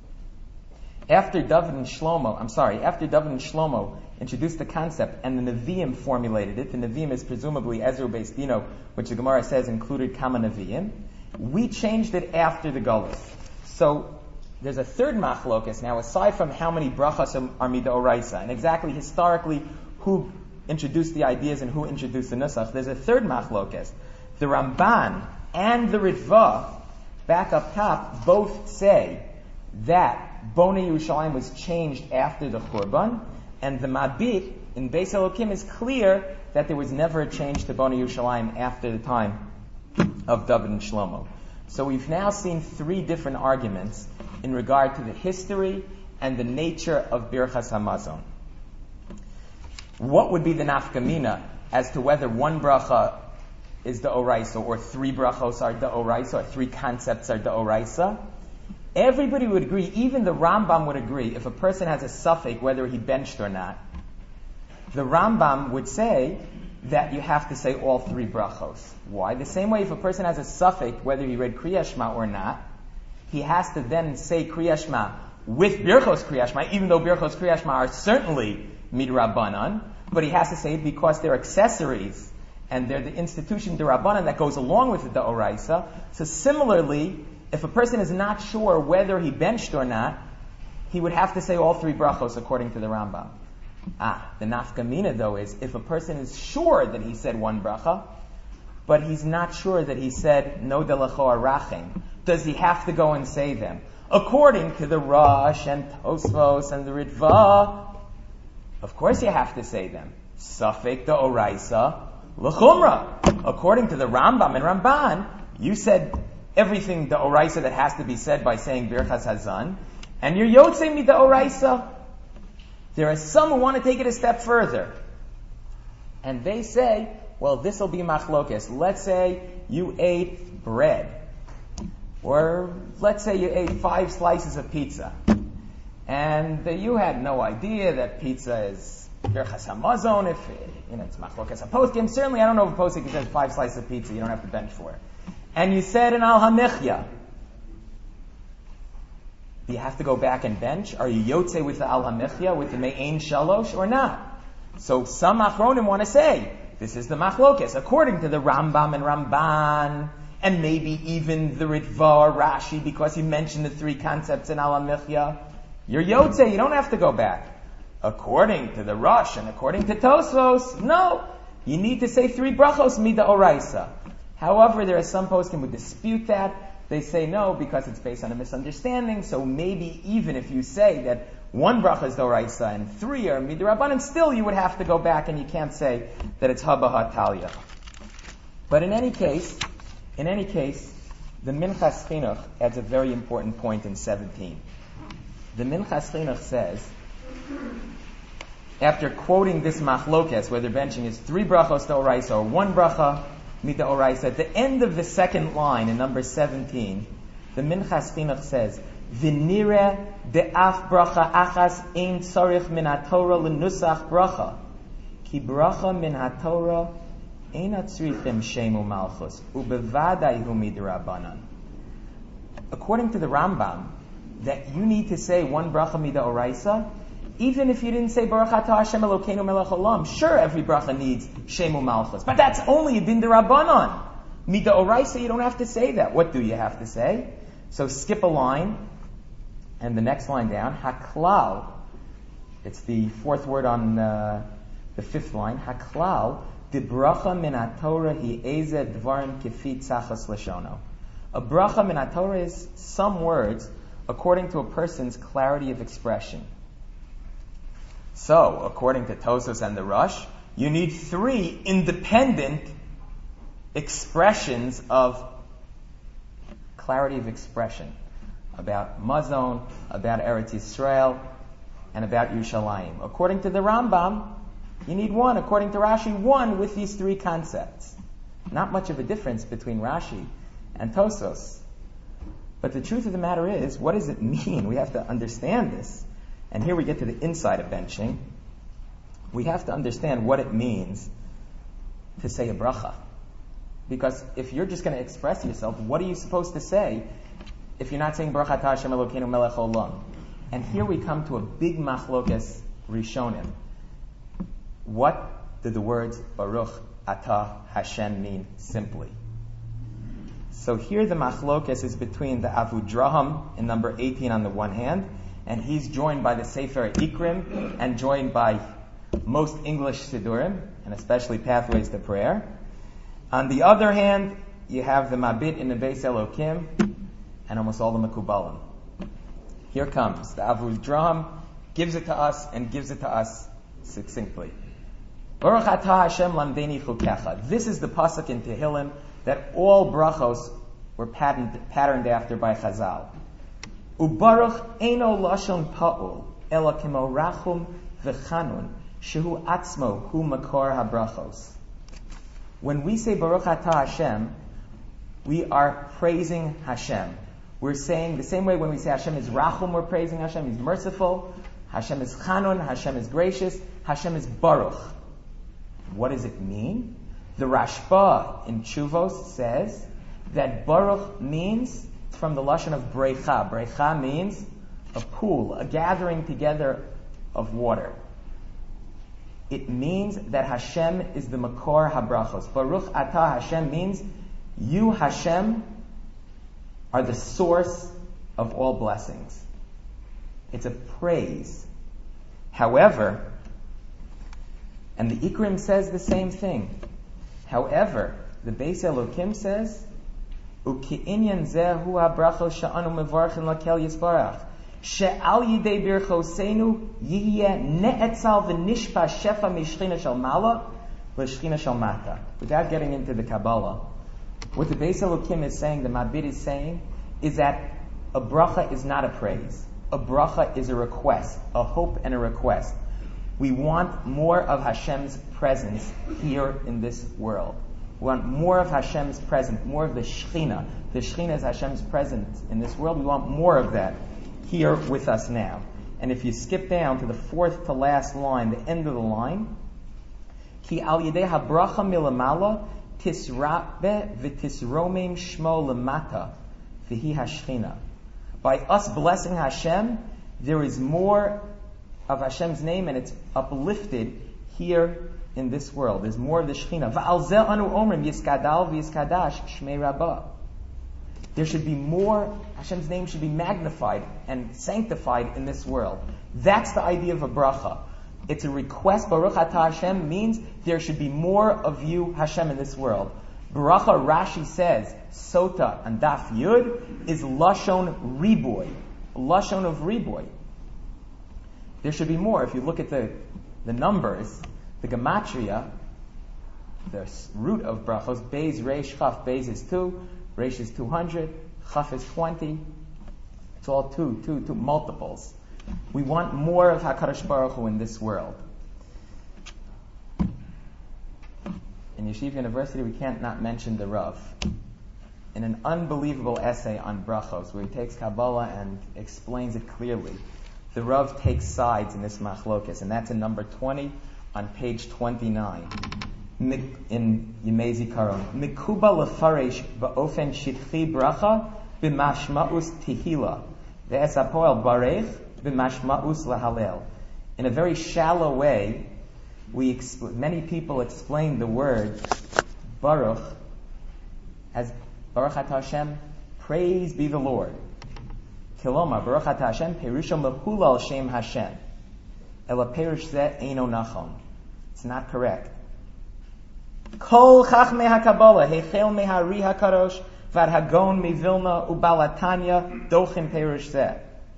After David and Shlomo, I'm sorry, after David and Shlomo introduced the concept and the Nevi'im formulated it, the Nevi'im is presumably Ezra Beis Dino, which the Gemara says included Kama Nevi'im. We changed it after the Galus. So there's a third machlokas now, aside from how many brachas are midoraisa, and exactly historically who introduced the ideas and who introduced the nusach. There's a third machlokas. The Ramban and the Ritva, back up top, both say that Bonei Yerushalayim was changed after the Churban, and the Mabit in Beis Elokim is clear that there was never a change to Bonei Yerushalayim after the time of David and Shlomo. So we've now seen three different arguments in regard to the history and the nature of Birchas Hamazon. What would be the nafkamina as to whether one bracha is the oraisa, or three brachos are the oraisa, or three concepts are the oraisa? Everybody would agree, even the Rambam would agree, if a person has a suffix whether he benched or not, the Rambam would say that you have to say all three brachos. Why? The same way if a person has a suffix whether he read Kriya Shema or not, he has to then say Kriya Shema with Birchos Kriya Shema, even though Birchos Kriya Shema are certainly midrabanan, but he has to say it because they're accessories and they're the institution derabanan that goes along with the oraisa. So similarly, if a person is not sure whether he benched or not, he would have to say all three brachos according to the Rambam. Ah, the nafkamina though is if a person is sure that he said one bracha, but he's not sure that he said no delacho arachim, does he have to go and say them? According to the Rosh and Tosfos and the Ritva, of course you have to say them. Safek the oraisa l'chumra. According to the Rambam and Ramban, you said everything the oraisa that has to be said by saying Birchas Hazan, and you're yotzei mi the oraisa. There are some who want to take it a step further, and they say, well, this will be machlokes. Let's say you ate bread, or let's say you ate five slices of pizza, and you had no idea that pizza is Birchas Hamazon. If you know it's machlokes haposkim, certainly I don't know if a posik says five slices of pizza. You don't have to bench for it. And you said an al hamichya. Do you have to go back and bench? Are you yotze with the al hamichya, with the me'ein shalosh, or not? So some achronim want to say this is the machlokes according to the Rambam and Ramban, and maybe even the Ritva or Rashi, because he mentioned the three concepts in al hamichya. You're Yotze, you don't have to go back. According to the Rosh and according to Tosfos, no. You need to say three brachos mida oraisa. However, there are some poskim who dispute that. They say no because it's based on a misunderstanding. So maybe even if you say that one bracha is d'oraisa and three are midrabanan, still you would have to go back and you can't say that it's haba hatalia. But in any case, in any case, the Minchas Chinuch adds a very important point in seventeen. The Minchas Chinuch says, after quoting this machlokes, whether benching is three brachos d'oraisa or one bracha mida oraisa, at the end of the second line in number seventeen, the Minchas Chinuch says, V'nire de'af bracha achas ein tzarich min haTorah l'nusach bracha, ki bracha min haTorah ein atzrichim shem u'malchus, u'bevadai hu midrabanan. According to the Rambam, that you need to say one bracha mida oraisa, even if you didn't say Baruch Atah Hashem Elokeinu Melech Olam. Sure, every bracha needs Shem u'Malchus, but that's only a din d'Rabbanan. Mida oraisa, you don't have to say that. What do you have to say? So skip a line, and the next line down, Haklal. It's the fourth word on uh, the fifth line. Haklal de bracha min haTorah hi ezed dvarim kefi tzachas leshono. A bracha min haTorah is some words according to a person's clarity of expression. So, according to Tosfos and the Rosh, you need three independent expressions of clarity of expression about Mazon, about Eretz Yisrael, and about Yerushalayim. According to the Rambam, you need one. According to Rashi, one with these three concepts. Not much of a difference between Rashi and Tosfos. But the truth of the matter is, what does it mean? We have to understand this. And here we get to the inside of benching. We have to understand what it means to say a bracha. Because if you're just going to express yourself, what are you supposed to say if you're not saying Baruch Atah Hashem Elokeinu Melech Olam? And here we come to a big machlokes rishonim. What do the words Baruch Atah Hashem mean simply? So here the machlokes is between the Avudraham in number eighteen on the one hand, and he's joined by the Sefer Ikrim, and joined by most English Sidurim, and especially Pathways to Prayer. On the other hand, you have the Mabit in the Beis Elokim, and almost all the Mekubalim. Here comes the Avudraham, gives it to us, and gives it to us succinctly. Baruch Atah Hashem lamdeni chukecha. This is the pasuk in Tehillim that all brachos were patterned, patterned after by Chazal. Ubaruch eino lashon pa'ul, ela kemo rachum v'chanun, shehu atzmo hu makor habrachos. When we say Baruch Atah Hashem, we are praising Hashem. We're saying the same way when we say Hashem is rachum, we're praising Hashem, He's merciful. Hashem is chanun, Hashem is gracious, Hashem is baruch. What does it mean? The Rashba in Tshuvos says that baruch means from the lashon of brecha. Brecha means a pool, a gathering together of water. It means that Hashem is the makor habrachos. Baruch Atah Hashem means you, Hashem, are the source of all blessings. It's a praise. However, and the Ikrim says the same thing. However, the Beis Elokim says, Uki'inyan zeh hu habrachos sha'anu mevarchin lakel yisbarach. She'al yidei birchosenu yihye ne'etzal v'nishpa shefa mishchina shel mala l'shchina shel mata. Without getting into the Kabbalah, what the Beis Elokim is saying, the Mabit is saying, is that a bracha is not a praise. A bracha is a request, a hope and a request. We want more of Hashem's presence here in this world. We want more of Hashem's presence, more of the Shechina. The Shechina is Hashem's presence in this world. We want more of that here with us now. And if you skip down to the fourth to last line, the end of the line, Ki al yedei habracha milamala tisrabe v'tisromim shmo lemata v'hi hashchina. By us blessing Hashem, there is more of Hashem's name, and it's uplifted here in this world. There's more of the Shechina. V'al zeh anu omrim yiskadal v'yiskadash shmei rabbah. There should be more, Hashem's name should be magnified and sanctified in this world. That's the idea of a bracha. It's a request. Baruch atah Hashem means there should be more of you, Hashem, in this world. Bracha, Rashi says, Sota and Daf Yud is Lashon Riboy. Lashon of Riboy. There should be more. If you look at the, the numbers, the gematria, the root of brachos, Beis, Reish, Chaf, Beis is two, Reish is two hundred, Chaf is twenty. It's all two, two, two multiples. We want more of HaKadosh Baruch Hu in this world. In Yeshiva University, we can't not mention the Rav. In an unbelievable essay on brachos, where he takes Kabbalah and explains it clearly, the Rav takes sides in this machlokas, and that's in number twenty on page twenty-nine. In Yemei Zikaron. Mikuba lefaresh ba'ofen shitchi bracha b'mashma'us tihila. Ve'es hapoel barech b'mashma'us lahalel. In a very shallow way, we exp- many people explain the word Baruch as Baruch Atah Hashem, praise be the Lord. Kilomar, Baruch Atah Hashem, Perusha Mehulal Shem Hashem. Ela Perush Zeh Eino Nachon. It's not correct. Kol Chachmei HaKabbalah, Heichel Mehari HaKadosh, Vad Hagon Mevilna Ubalatanya, Dochin Perush Zeh.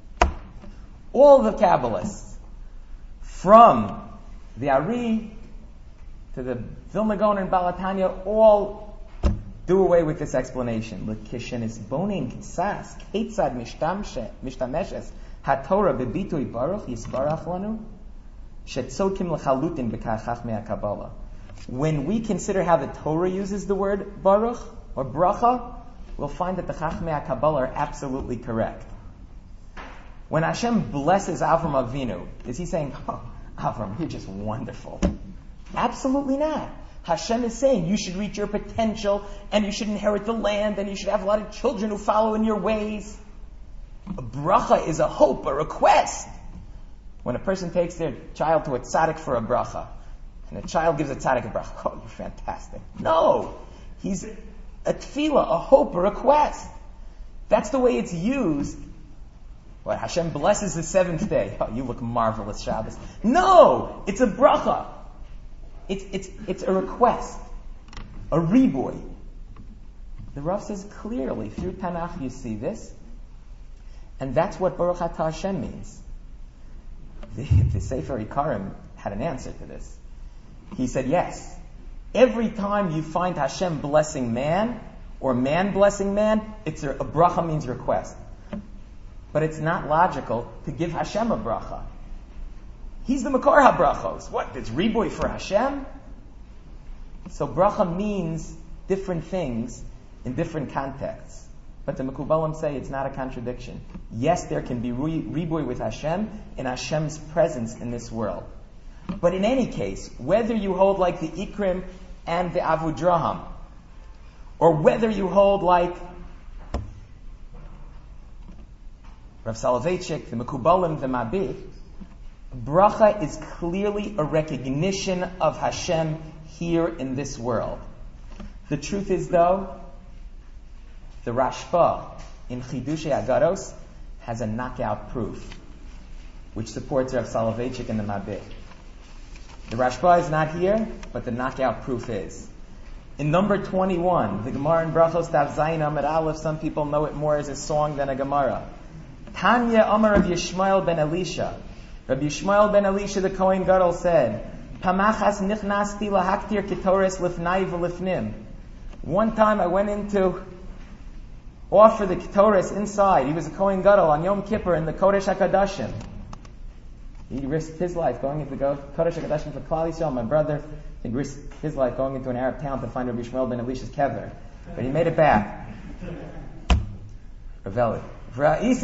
All the Kabbalists, from the Ari to the Vilna Gaon and Balatanya, all do away with this explanation. L'kishen is boning kisas ketzad mishtameshes haTorah bebitui baruch yisbarach lanu shetzokim lechalutin b'kach chachmei HaKabbalah. When we consider how the Torah uses the word baruch or bracha, we'll find that the chachmei HaKabbalah are absolutely correct. When Hashem blesses Avram Avinu, is he saying, "Oh, Avram, you're just wonderful"? Absolutely not. Hashem is saying you should reach your potential and you should inherit the land and you should have a lot of children who follow in your ways. A bracha is a hope, a request. When a person takes their child to a tzaddik for a bracha, and the child gives a tzaddik a bracha, oh, you're fantastic. No! He's a tefillah, a hope, a request. That's the way it's used. What, Hashem blesses the seventh day. Oh, you look marvelous, Shabbos. No! It's a bracha. It's, it's, it's a request. A riboy. The Rav says clearly, through Tanakh you see this. And that's what Baruch Atah Hashem means. The, the Sefer Ikarim had an answer to this. He said, yes. Every time you find Hashem blessing man, or man blessing man, it's a, a bracha means request. But it's not logical to give Hashem a bracha. He's the Makar HaBrachos. What? It's riboy for Hashem? So bracha means different things in different contexts. But the Mekubalim say it's not a contradiction. Yes, there can be riboy with Hashem in Hashem's presence in this world. But in any case, whether you hold like the Ikrim and the Avudraham, or whether you hold like Rav Soloveitchik, the Mekubalim, the Mabit, bracha is clearly a recognition of Hashem here in this world. The truth is, though, the Rashba in Chidushei Agaros has a knockout proof, which supports Rav Soloveitchik and the Mabit. The Rashba is not here, but the knockout proof is. In number twenty-one, the Gemara in Brachos Daf Zayin Amud Aleph, some people know it more as a song than a Gemara. Tanya Amar Rav Yishmael ben Elisha. Rabbi Yishmael ben Elisha the Kohen Gadol said, Pamachas nichnasti lahaktir ketores lifnai v'lifnim. One time I went in to offer the ketores inside. He was a Kohen Gadol on Yom Kippur in the Kodesh HaKadashim. He risked his life going into the Kodesh HaKadashim for Klal Yisrael. My brother, he risked his life going into an Arab town to find Rabbi Yishmael ben Elisha's kever. But he made it back. Raveli. I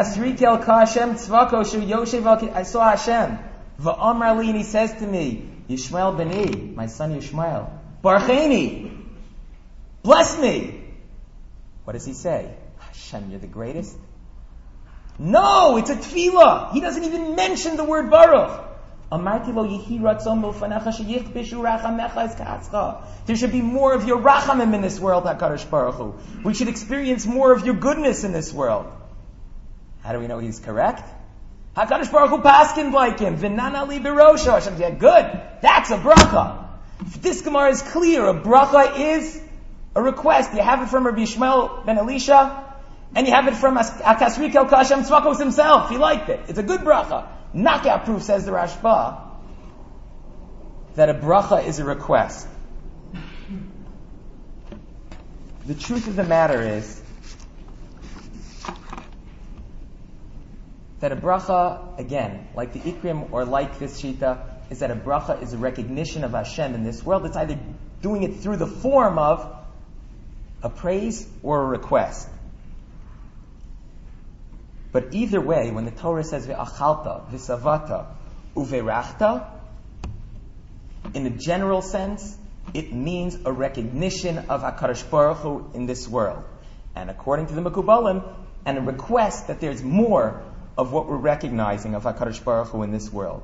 saw Hashem. V'amar li, and he says to me, Yishmael b'ni, my son Yishmael, Barcheni, bless me. What does he say? Hashem, you're the greatest? No, it's a tefillah. He doesn't even mention the word Baruch. There should be more of your rachamim in this world, HaKadosh Baruch Hu. We should experience more of your goodness in this world. How do we know he's correct? HaKadosh Baruch Hu paskined like him. V'nana li b'rosho. Hashem said, good. That's a bracha. If this Gemara is clear, a bracha is a request. You have it from Rabbi Yishmael ben Elisha, and you have it from Akasri Kel Kashem Tzvakos himself. He liked it. It's a good bracha. Knockout proof, says the Rashba, that a bracha is a request. The truth of the matter is that a bracha, again, like the Ikrim or like this Shita, is that a bracha is a recognition of Hashem in this world. It's either doing it through the form of a praise or a request. But either way, when the Torah says ve'achalta, v'savata, uverachta, in a general sense, it means a recognition of HaKadosh Baruch Hu in this world. And according to the Mekubalim, and a request that there's more of what we're recognizing of HaKadosh Baruch Hu in this world.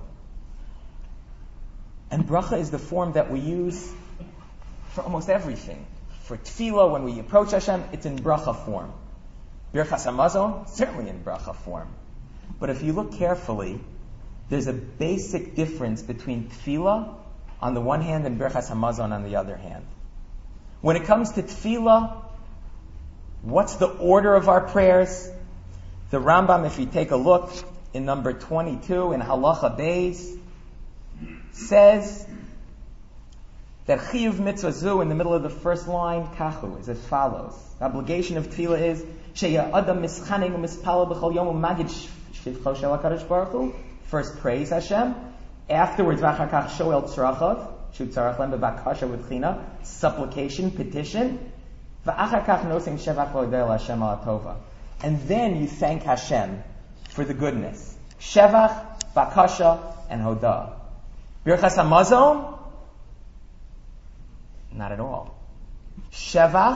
And bracha is the form that we use for almost everything. For tefillah, when we approach Hashem, it's in bracha form. Birchas Hamazon, certainly in bracha form. But if you look carefully, there's a basic difference between tefillah on the one hand and Birchas Hamazon on the other hand. When it comes to tefillah, what's the order of our prayers? The Rambam, if you take a look in number twenty-two in Halacha Beis, says that Chiyuv Mitzvah Zu in the middle of the first line, Kachu, is as follows. The obligation of tefillah is Sheya Adam Mischaneg Mispala B'chol Yom Magid Shivcho Shel HaKadosh Baruch Hu. First, praise Hashem. Afterwards, V'achar Kach Shoel Tzrachav, Shu Tzarach Lem B'Bakasha with China, supplication, petition. V'achar Kach Nosing Shevach V'odel Hashem Al Tova. And then you thank Hashem for the goodness. Shevach, Bakasha, and Hodah. Birchas Hamazon? Not at all. Shevach,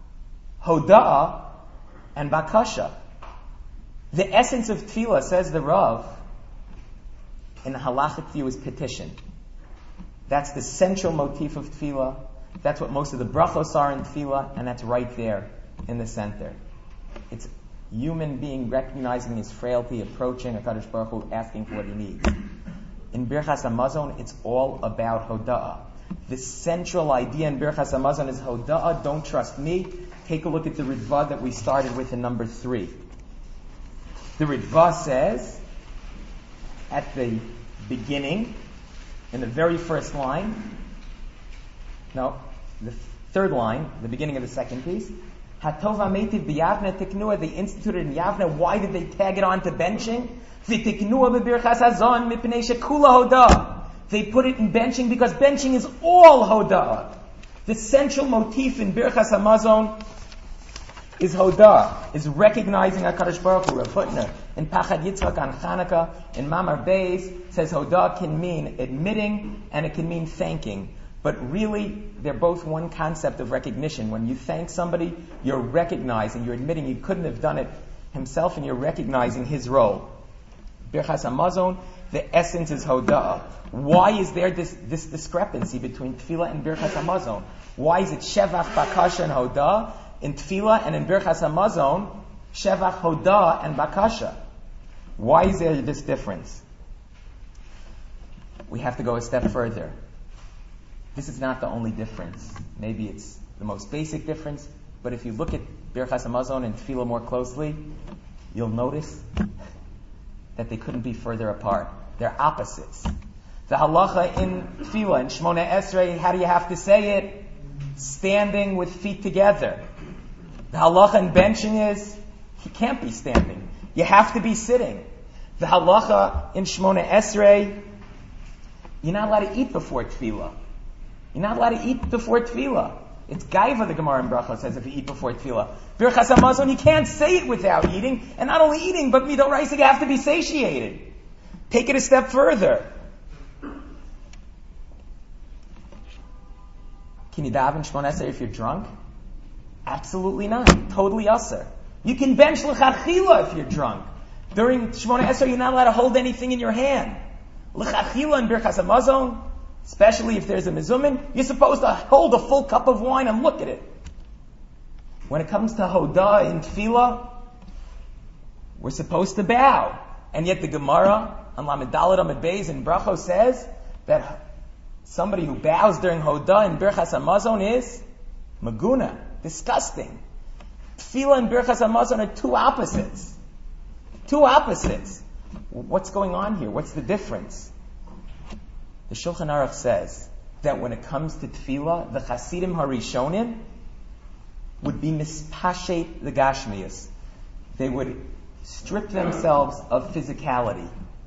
Hodah, and Bakasha. The essence of tefillah, says the Rav, in the halachic view, is petition. That's the central motif of tefillah. That's what most of the brachos are in tefillah, and that's right there in the center. It's human being recognizing his frailty, approaching HaKadosh Baruch Hu, asking for what he needs. In Birchas Hamazon, it's all about Hoda'ah. The central idea in Birchas Hamazon is Hoda'ah, don't trust me. Take a look at the Ritva that we started with in number three. The Ritva says, at the beginning, in the very first line, no, the third line, the beginning of the second piece, Hatova Meitiv b'Yavne Tiknua, they instituted in Yavne. Why did they tag it on to benching? V'tiknua b'Birchas Hazon mipnei shekula hodah. They put it in benching because benching is all hodah. The central motif in Birchas Hamazon is hodah, is recognizing HaKadosh Baruch Hu. Rav Hutner in Pachad Yitzchak on Chanukah in Mamar Beis says hodah can mean admitting and it can mean thanking. But really, they're both one concept of recognition. When you thank somebody, you're recognizing, you're admitting he couldn't have done it himself, and you're recognizing his role. Birchas Hamazon, the essence is Hodah. Why is there this, this discrepancy between Tefillah and Birchas Hamazon? Why is it Shevach, Bakasha, and Hodah in Tefillah, and in Birchas Hamazon, Shevach, Hodah, and Bakasha? Why is there this difference? We have to go a step further. This is not the only difference. Maybe it's the most basic difference, but if you look at Birchas Hamazon and Tefillah more closely, you'll notice that they couldn't be further apart. They're opposites. The halacha in Tefillah, in Shmona Esrei, how do you have to say it? Standing with feet together. The halacha in benching is, you can't be standing. You have to be sitting. The halacha in Shmona Esrei, you're not allowed to eat before Tefillah. You're not allowed to eat before Tefillah. It's gaiva, the Gemara in Bracha says, if you eat before Tefillah. Birchas Hamazon, you can't say it without eating, and not only eating, but midor raisa, you have to be satiated. Take it a step further. Can you daven Shmona Esrei if you're drunk? Absolutely not. Totally usher. You can bench l'chachila if you're drunk. During Shmona Esrei, you're not allowed to hold anything in your hand. L'chachila in Birchas Hamazon, especially if there's a mezumin, you're supposed to hold a full cup of wine and look at it. When it comes to Hodah in Tefillah, we're supposed to bow. And yet the Gemara on Lamed Daled Amud Beis in Brachos says that somebody who bows during Hodah in Birchas Hamazon is Maguna, disgusting. Tefillah and Birchas Hamazon are two opposites. Two opposites. What's going on here? What's the difference? The Shulchan Aruch says that when it comes to Tefillah, the Chasidim Harishonim would be mispashet the Gashmias. They would strip themselves of physicality.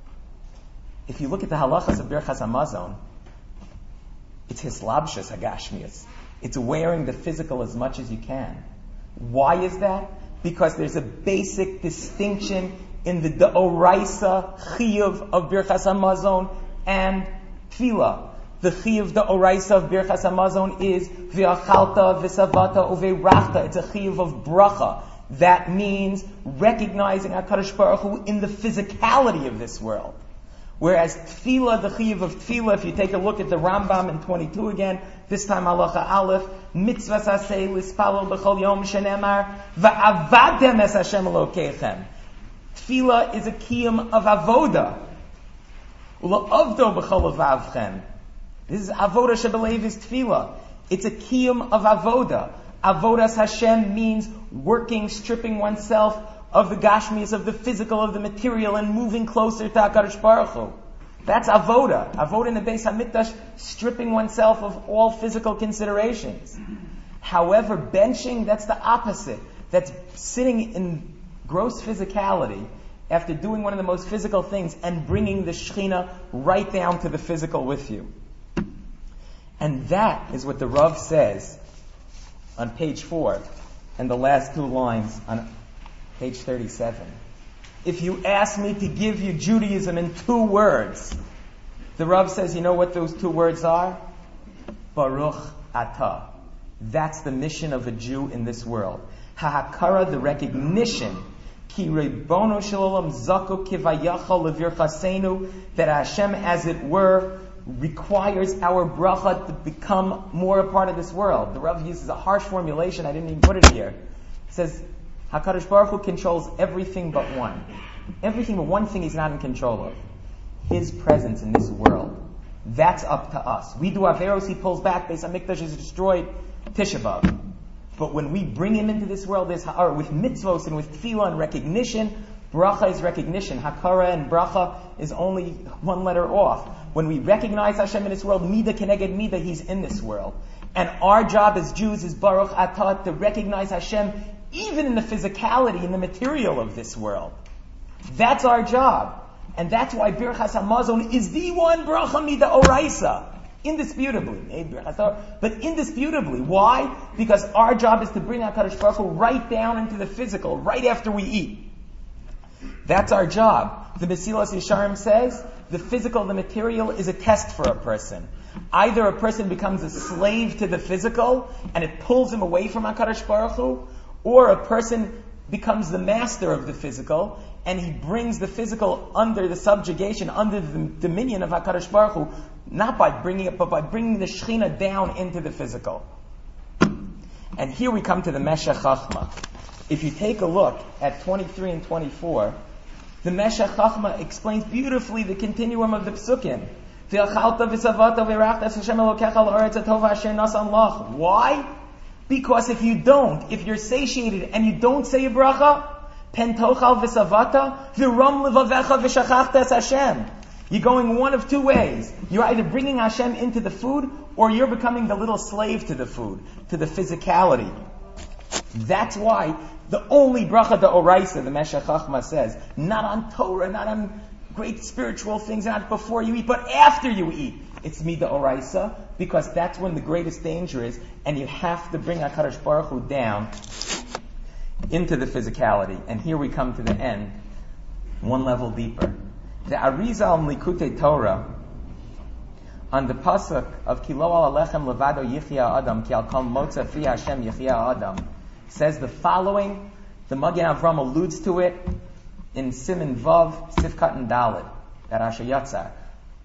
If you look at the halachas of Birchas Hamazon, it's hislabshas hagashmias. It's wearing the physical as much as you can. Why is that? Because there's a basic distinction in the D'oraisa chiyuv of Birchas Hamazon and Tefillah. The chiyuv D'oraisa of Birchas Hamazon is v'achalta v'savata uve'rachta. It's a chiyuv of bracha. That means recognizing HaKadosh Baruch Hu in the physicality of this world. Whereas Tefillah, the chiyuv of Tefillah, if you take a look at the Rambam in twenty-two again, this time halacha aleph, mitzvah saseh lispalol b'chol yom shenemar va'avadem es Hashem Elokeichem. Tefillah is a kiyum of avoda. U'la'avdo b'chol avavchem. This is avoda shebelev is Tefillah. It's a kiyum of avoda. Avodas Hashem means working, stripping oneself of the gashmis, of the physical, of the material, and moving closer to HaKadosh Baruch Hu. That's avoda. Avoda in the Beis HaMikdash, stripping oneself of all physical considerations. However, benching, that's the opposite. That's sitting in gross physicality after doing one of the most physical things and bringing the Shekhinah right down to the physical with you. And that is what the Rav says on page four and the last two lines on page thirty-seven. If you ask me to give you Judaism in two words, the Rav says, you know what those two words are? Baruch Atah. That's the mission of a Jew in this world. Ha'hakara, the recognition, ki Ribono shel olam zakuk kivayachal levirchasenu, that Hashem, as it were, requires our bracha to become more a part of this world. The Rav uses a harsh formulation, I didn't even put it here. He says, HaKadosh Baruch Hu controls everything but one. Everything but one thing He's not in control of. His presence in this world. That's up to us. We do Averos, He pulls back, Beis HaMikdash is destroyed, Tisha B'Av. But when we bring Him into this world, there's, or with mitzvos and with tefillah and recognition, bracha is recognition. Hakara and bracha is only one letter off. When we recognize Hashem in this world, Mida Keneged Mida, He's in this world. And our job as Jews is Baruch Atah, to recognize Hashem even in the physicality, in the material of this world. That's our job. And that's why Birchas Hamazon is the one bracha mida oraisa. Indisputably. But indisputably. Why? Because our job is to bring HaKadosh Baruch Hu right down into the physical, right after we eat. That's our job. The Mesilas Yesharim says, the physical, the material is a test for a person. Either a person becomes a slave to the physical, and it pulls him away from HaKadosh Baruch Hu, or a person becomes the master of the physical, and he brings the physical under the subjugation, under the dominion of HaKadosh Baruch Hu, not by bringing it, but by bringing the Shekhinah down into the physical. And here we come to the Meshech Chachma. If you take a look at twenty-three and twenty-four, the Meshech Chachma explains beautifully the continuum of the Psukim. Why? Because if you don't, if you're satiated and you don't say a bracha, pen tochal v'savata, v'ram levavecha v'shachachta es Hashem. You're going one of two ways. You're either bringing Hashem into the food, or you're becoming the little slave to the food, to the physicality. That's why the only bracha d'oraisa, the Meshech Chachma says, not on Torah, not on great spiritual things, not before you eat, but after you eat. It's mida oraisa, because that's when the greatest danger is, and you have to bring HaKadosh Baruch Hu down into the physicality. And here we come to the end, one level deeper. The Arizal Likutei Torah, on the pasuk of Ki lo al alechem levado yichya adam, ki al kol motza fi Hashem yichya adam, says the following. The Magen Avram alludes to it in Siman Vav, Sifkat and Daled, that Asher Yatzar.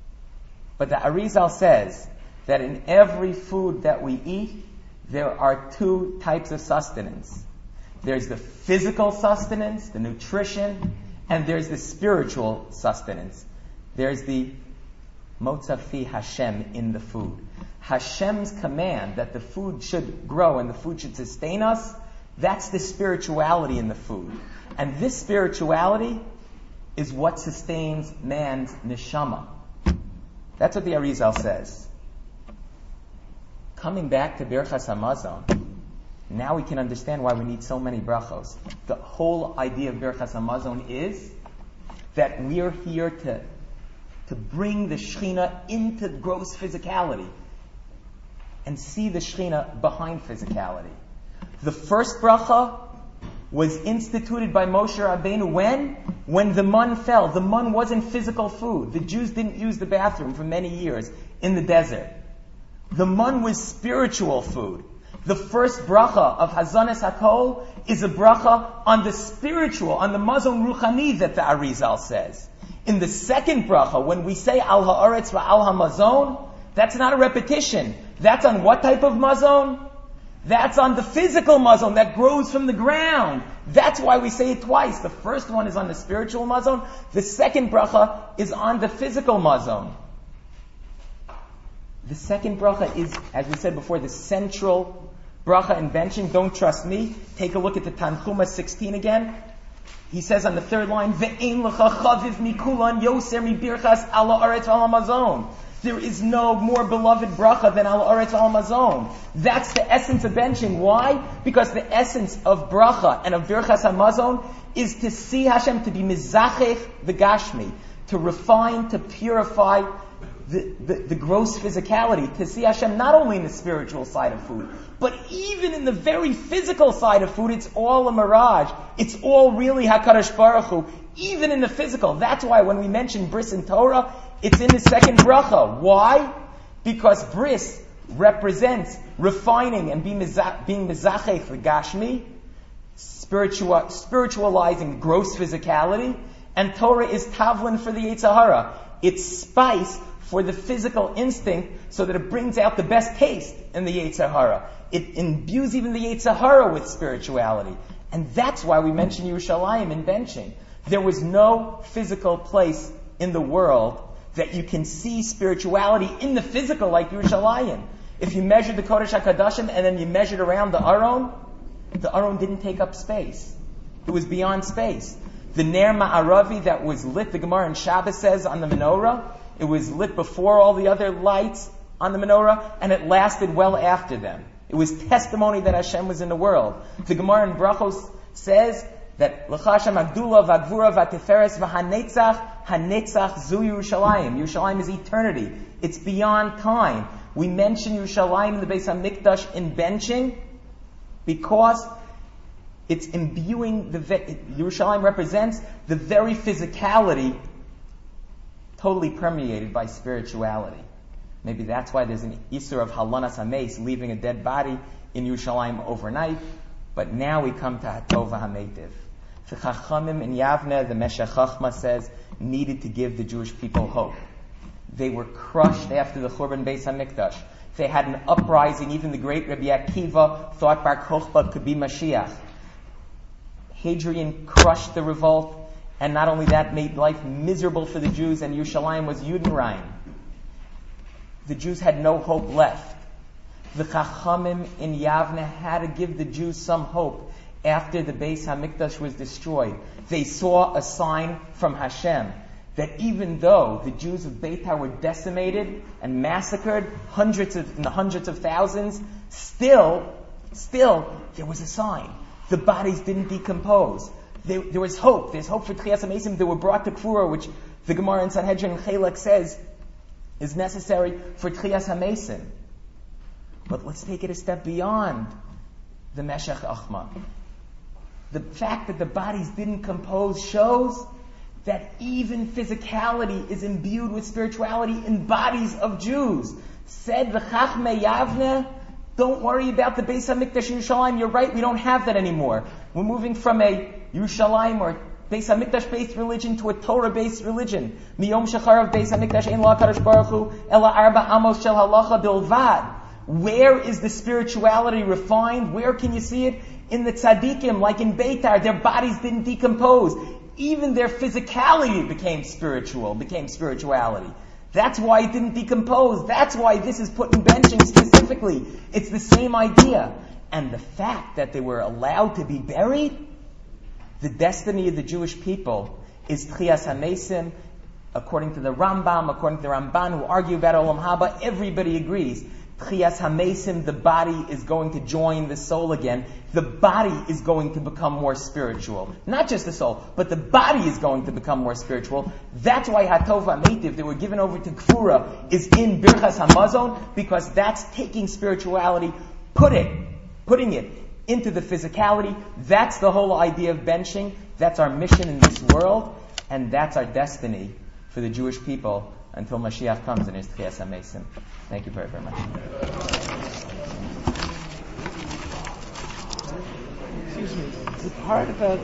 But the Arizal says that in every food that we eat, there are two types of sustenance. There's the physical sustenance, the nutrition, and there's the spiritual sustenance. There's the motza fi Hashem in the food. Hashem's command that the food should grow and the food should sustain us, that's the spirituality in the food. And this spirituality is what sustains man's neshama. That's what the Arizal says. Coming back to Birchas Hamazon, now we can understand why we need so many brachos. The whole idea of Birchas Hamazon is that we're here to, to bring the Shekhinah into gross physicality and see the Shekhinah behind physicality. The first bracha was instituted by Moshe Rabbeinu when? When the man fell. The man wasn't physical food. The Jews didn't use the bathroom for many years in the desert. The man was spiritual food. The first bracha of Hazanas HaKol is a bracha on the spiritual, on the mazon ruchani that the Arizal says. In the second bracha, when we say Al Ha'aretz Va'al Hamazon, that's not a repetition. That's on what type of mazon? That's on the physical mazon that grows from the ground. That's why we say it twice. The first one is on the spiritual mazon. The second bracha is on the physical mazon. The second bracha is, as we said before, the central bracha in benching. Don't trust me. Take a look at the Tanchuma sixteen again. He says on the third line, Ve'ein lecha chaviv mikulan yoser mi birchas ala aretz al hamazon. There is no more beloved bracha than al aretz al hamazon. That's the essence of benching. Why? Because the essence of bracha and of birchas hamazon is to see Hashem, to be mizachech the gashmi, to refine, to purify The, the, the gross physicality, to see Hashem not only in the spiritual side of food, but even in the very physical side of food. It's all a mirage. It's all really HaKadosh Baruch Hu, even in the physical. That's why when we mention bris in Torah, it's in the second bracha. Why? Because bris represents refining and being mizachech the gashmi, spiritual, spiritualizing gross physicality, and Torah is tavlin for the Yetzer Hara. It's spice for the physical instinct, so that it brings out the best taste in the Yetzer Hara. It imbues even the Yetzer Hara with spirituality. And that's why we mention Yerushalayim in benching. There was no physical place in the world that you can see spirituality in the physical like Yerushalayim. If you measured the Kodesh HaKadoshim and then you measured around the Aron, the Aron didn't take up space. It was beyond space. The Ner Ma'aravi that was lit, the Gemara in Shabbos says, on the menorah, it was lit before all the other lights on the menorah, and it lasted well after them. It was testimony that Hashem was in the world. The Gemara in Brachos says that L'chashem Agdula V'Agvura V'Tiferes V'Hanetzach Hanetzach Zu Yerushalayim. Yerushalayim is eternity. It's beyond time. We mention Yerushalayim in the Beis HaMikdash in benching because it's imbuing the Yerushalayim represents the very physicality totally permeated by spirituality. Maybe that's why there's an Isur of Halanas HaMeis, leaving a dead body in Yerushalayim overnight. But now we come to Hatova HaMeitiv. The Chachamim in Yavne, the Meshech Chachma says, needed to give the Jewish people hope. They were crushed after the Churban Beis HaMikdash. They had an uprising. Even the great Rabbi Akiva thought Bar Kochba could be Mashiach. Hadrian crushed the revolt. And not only that, made life miserable for the Jews, and Yerushalayim was Judenrein. The Jews had no hope left. The Chachamim in Yavne had to give the Jews some hope after the Beis HaMikdash was destroyed. They saw a sign from Hashem that even though the Jews of Beitar were decimated and massacred, hundreds of, in the hundreds of thousands, still, still, there was a sign. The bodies didn't decompose. There, there was hope. There's hope for Tchias HaMesim. They were brought to Kfura, which the Gemara in Sanhedrin Chelek says is necessary for Tchias HaMesim. But let's take it a step beyond the Meshech Achma. The fact that the bodies didn't compose shows that even physicality is imbued with spirituality in bodies of Jews. Said the Chachmei Yavne, don't worry about the Beis HaMikdash in Yerushalayim. You're right, we don't have that anymore. We're moving from a Yerushalayim or Beis Hamikdash-based religion to a Torah-based religion. Miyom shecharav Beis Hamikdash ein la Kadosh Baruch Hu ela arba amos shel halacha bilvad. Where is the spirituality refined? Where can you see it? In the tzaddikim, like in Beitar, their bodies didn't decompose. Even their physicality became spiritual, became spirituality. That's why it didn't decompose. That's why this is put in benching specifically. It's the same idea. And the fact that they were allowed to be buried, the destiny of the Jewish people is Tchias HaMesim. According to the Rambam, according to the Ramban, who argue about Olam Haba, everybody agrees. Tchias HaMesim, the body is going to join the soul again. The body is going to become more spiritual. Not just the soul, but the body is going to become more spiritual. That's why Hatov HaMeitiv, they were given over to Kfura, is in Birchas HaMazon, because that's taking spirituality, put it, putting it into the physicality. That's the whole idea of benching. That's our mission in this world, and that's our destiny for the Jewish people until Mashiach comes and is Tchias HaMesim. Thank you very, very much. Excuse me. The part about